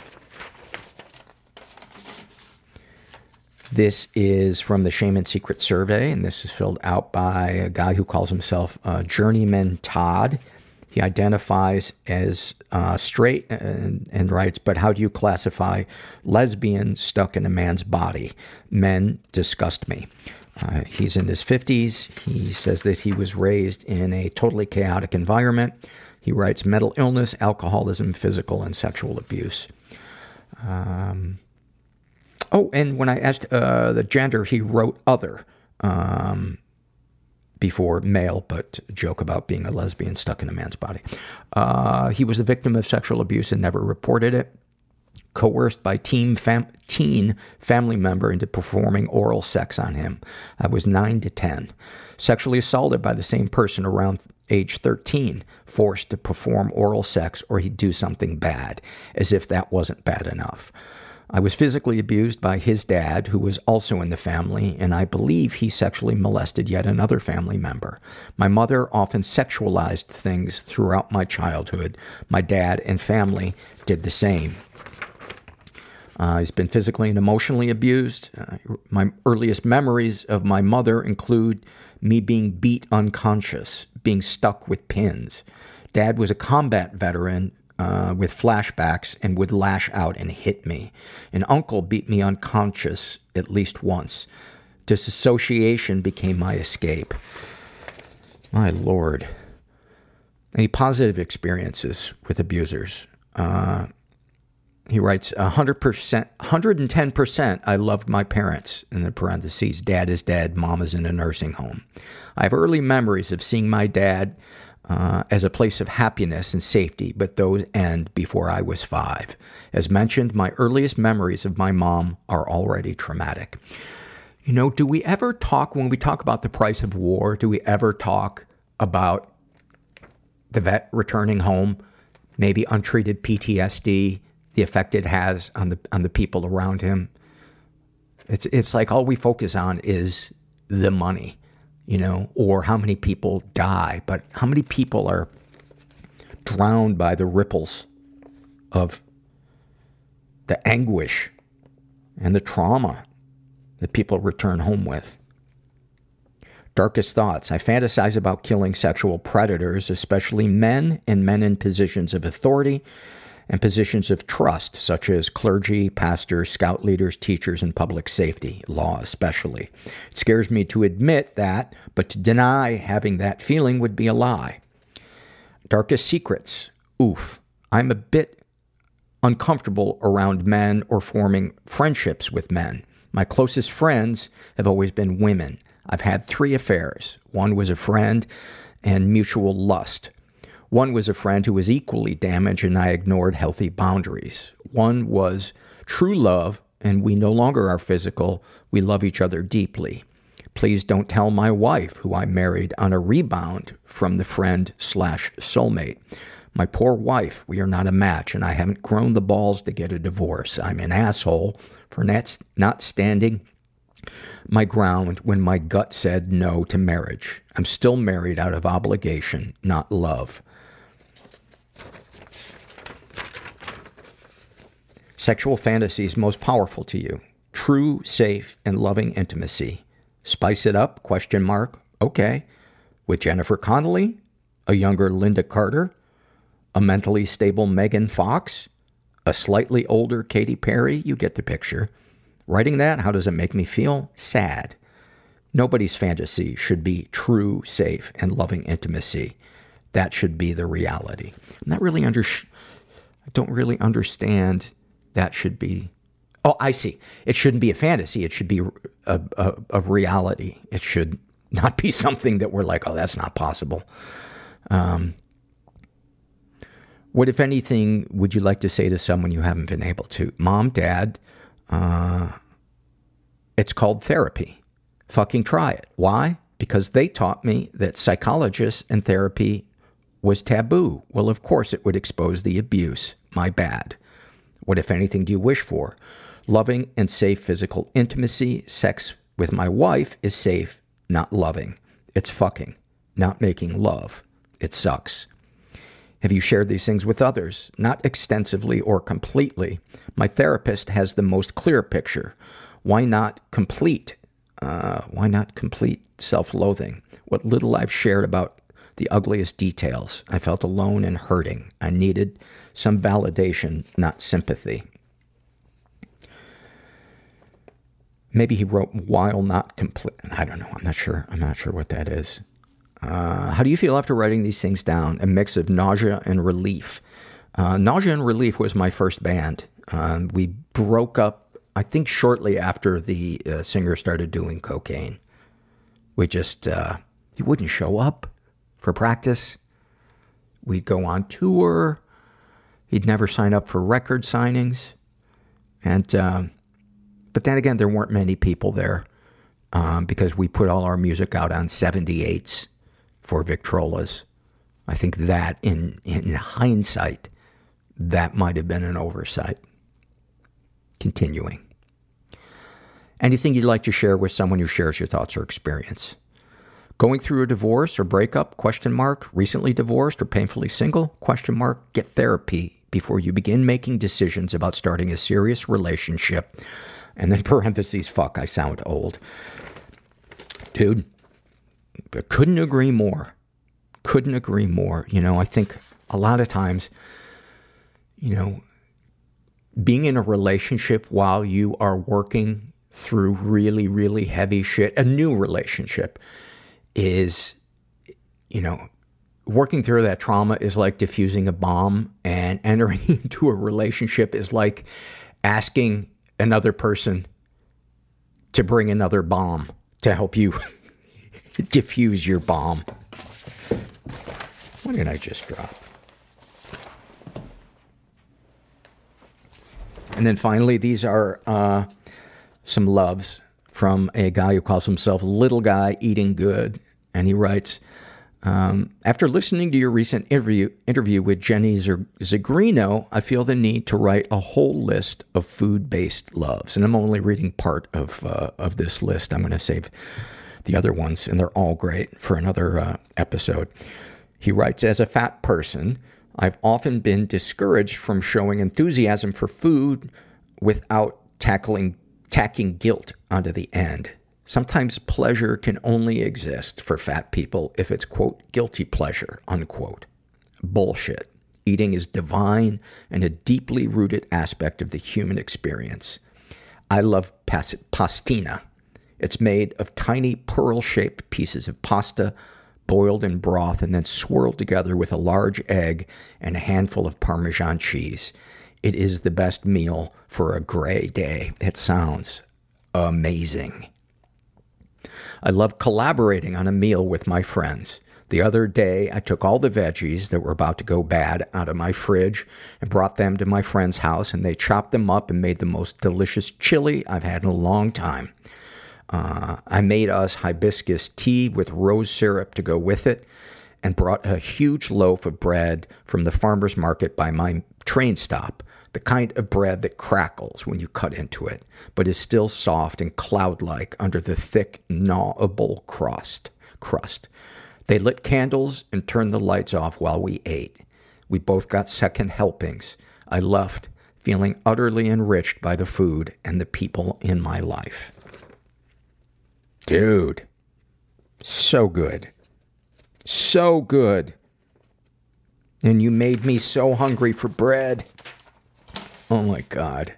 This is from the Shame and Secret survey, and this is filled out by a guy who calls himself uh, Journeyman Todd. He identifies as uh, straight and, and writes, but how do you classify lesbian stuck in a man's body? Men disgust me. Uh, he's in his fifties. He says that he was raised in a totally chaotic environment. He writes mental illness, alcoholism, physical and sexual abuse. Um, oh, and when I asked uh, the gender, he wrote other. Um, before male, but a joke about being a lesbian stuck in a man's body. Uh, he was a victim of sexual abuse and never reported it. coerced by teen, fam- teen family member into performing oral sex on him. I was nine to ten. Sexually assaulted by the same person around age thirteen, forced to perform oral sex or he'd do something bad, as if that wasn't bad enough. I was physically abused by his dad, who was also in the family, and I believe he sexually molested yet another family member. My mother often sexualized things throughout my childhood. My dad and family did the same. Uh, he's been physically and emotionally abused. Uh, my earliest memories of my mother include me being beat unconscious, being stuck with pins. Dad was a combat veteran uh, with flashbacks and would lash out and hit me. An uncle beat me unconscious at least once. Disassociation became my escape. My Lord. Any positive experiences with abusers? Uh, he writes, one hundred percent, one hundred ten percent I loved my parents, in the parentheses, dad is dead, mom is in a nursing home. I have early memories of seeing my dad uh, as a place of happiness and safety, but those end before I was five. As mentioned, my earliest memories of my mom are already traumatic. You know, do we ever talk, when we talk about the price of war, do we ever talk about the vet returning home, maybe untreated P T S D, the effect it has on the on the people around him? It's it's like all we focus on is the money, you know, or how many people die, but how many people are drowned by the ripples of the anguish and the trauma that people return home with. Darkest thoughts. I fantasize about killing sexual predators, especially men and men in positions of authority and positions of trust, such as clergy, pastors, scout leaders, teachers, and public safety, law especially. It scares me to admit that, but to deny having that feeling would be a lie. Darkest secrets. Oof. I'm a bit uncomfortable around men or forming friendships with men. My closest friends have always been women. I've had three affairs. One was a friend and mutual lust. One was a friend who was equally damaged and I ignored healthy boundaries. One was true love and we no longer are physical. We love each other deeply. Please don't tell my wife, who I married on a rebound from the friend slash soulmate. My poor wife, we are not a match and I haven't grown the balls to get a divorce. I'm an asshole for not, not standing my ground when my gut said no to marriage. I'm still married out of obligation, not love. Sexual fantasies most powerful to you. True, safe, and loving intimacy. Spice it up, question mark. Okay. With Jennifer Connelly, a younger Linda Carter, a mentally stable Megan Fox, a slightly older Katy Perry, you get the picture. Writing that, how does it make me feel? Sad. Nobody's fantasy should be true, safe, and loving intimacy. That should be the reality. I'm not really under, I don't really understand that should be, oh, I see. It shouldn't be a fantasy. It should be a, a, a reality. It should not be something that we're like, oh, that's not possible. Um, what, if anything, would you like to say to someone you haven't been able to? Mom, Dad, uh, it's called therapy. Fucking try it. Why? Because they taught me that psychologists and therapy was taboo. Well, of course it would expose the abuse. My bad. What, if anything, do you wish for? Loving and safe physical intimacy. Sex with my wife is safe, not loving. It's fucking, not making love. It sucks. Have you shared these things with others? Not extensively or completely. My therapist has the most clear picture. Why not complete? Uh, why not complete self-loathing? What little I've shared about the ugliest details. I felt alone and hurting. I needed some validation, not sympathy. Maybe he wrote while not complete. I don't know. I'm not sure. I'm not sure what that is. Uh, how do you feel after writing these things down? A mix of nausea and relief. Uh, Nausea and Relief was my first band. Um, we broke up, I think, shortly after the uh, singer started doing cocaine. We just, uh, he wouldn't show up for practice. We'd go on tour. He'd never sign up for record signings. And, um, but then again, there weren't many people there, um, because we put all our music out on seventy-eights for Victrolas. I think that in, in hindsight, that might have been an oversight. Continuing. Anything you'd like to share with someone who shares your thoughts or experience? Going through a divorce or breakup? Question mark. Recently divorced or painfully single? Question mark. Get therapy before you begin making decisions about starting a serious relationship. And then parentheses, fuck, I sound old. Dude, I couldn't agree more. Couldn't agree more. You know, I think a lot of times, you know, being in a relationship while you are working through really, really heavy shit, a new relationship, is, you know, working through that trauma is like diffusing a bomb, and entering into a relationship is like asking another person to bring another bomb to help you diffuse your bomb. What did I just drop? And then finally, these are uh, some loves from a guy who calls himself Little Guy Eating Good. And he writes, um, after listening to your recent interview, interview with Jenny Zagrino, I feel the need to write a whole list of food-based loves. And I'm only reading part of uh, of this list. I'm going to save the other ones, and they're all great, for another uh, episode. He writes, as a fat person, I've often been discouraged from showing enthusiasm for food without tackling, tacking guilt onto the end. Sometimes pleasure can only exist for fat people if it's, quote, guilty pleasure, unquote. Bullshit. Eating is divine and a deeply rooted aspect of the human experience. I love pas- pastina. It's made of tiny pearl-shaped pieces of pasta, boiled in broth and then swirled together with a large egg and a handful of Parmesan cheese. It is the best meal for a gray day. It sounds amazing. I love collaborating on a meal with my friends. The other day, I took all the veggies that were about to go bad out of my fridge and brought them to my friend's house, and they chopped them up and made the most delicious chili I've had in a long time. Uh, I made us hibiscus tea with rose syrup to go with it, and brought a huge loaf of bread from the farmer's market by my train stop. The kind of bread that crackles when you cut into it, but is still soft and cloud-like under the thick, gnawable crust. crust. They lit candles and turned the lights off while we ate. We both got second helpings. I left feeling utterly enriched by the food and the people in my life. Dude, so good. So good. And you made me so hungry for bread. Oh my God.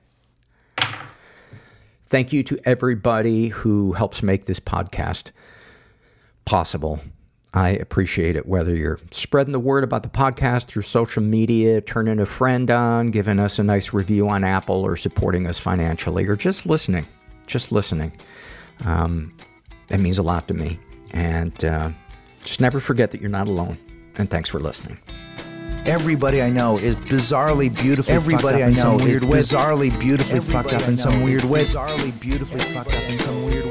Thank you to everybody who helps make this podcast possible. I appreciate it, whether you're spreading the word about the podcast through social media, turning a friend on, giving us a nice review on Apple, or supporting us financially, or just listening. Just listening. Um, it means a lot to me. And uh, just never forget that you're not alone. And thanks for listening. Everybody I know is bizarrely beautifully Everybody fucked up I know in some weird way. Bizarrely beautifully Everybody fucked up in some weird way. Bizarrely beautifully fucked up in some weird way.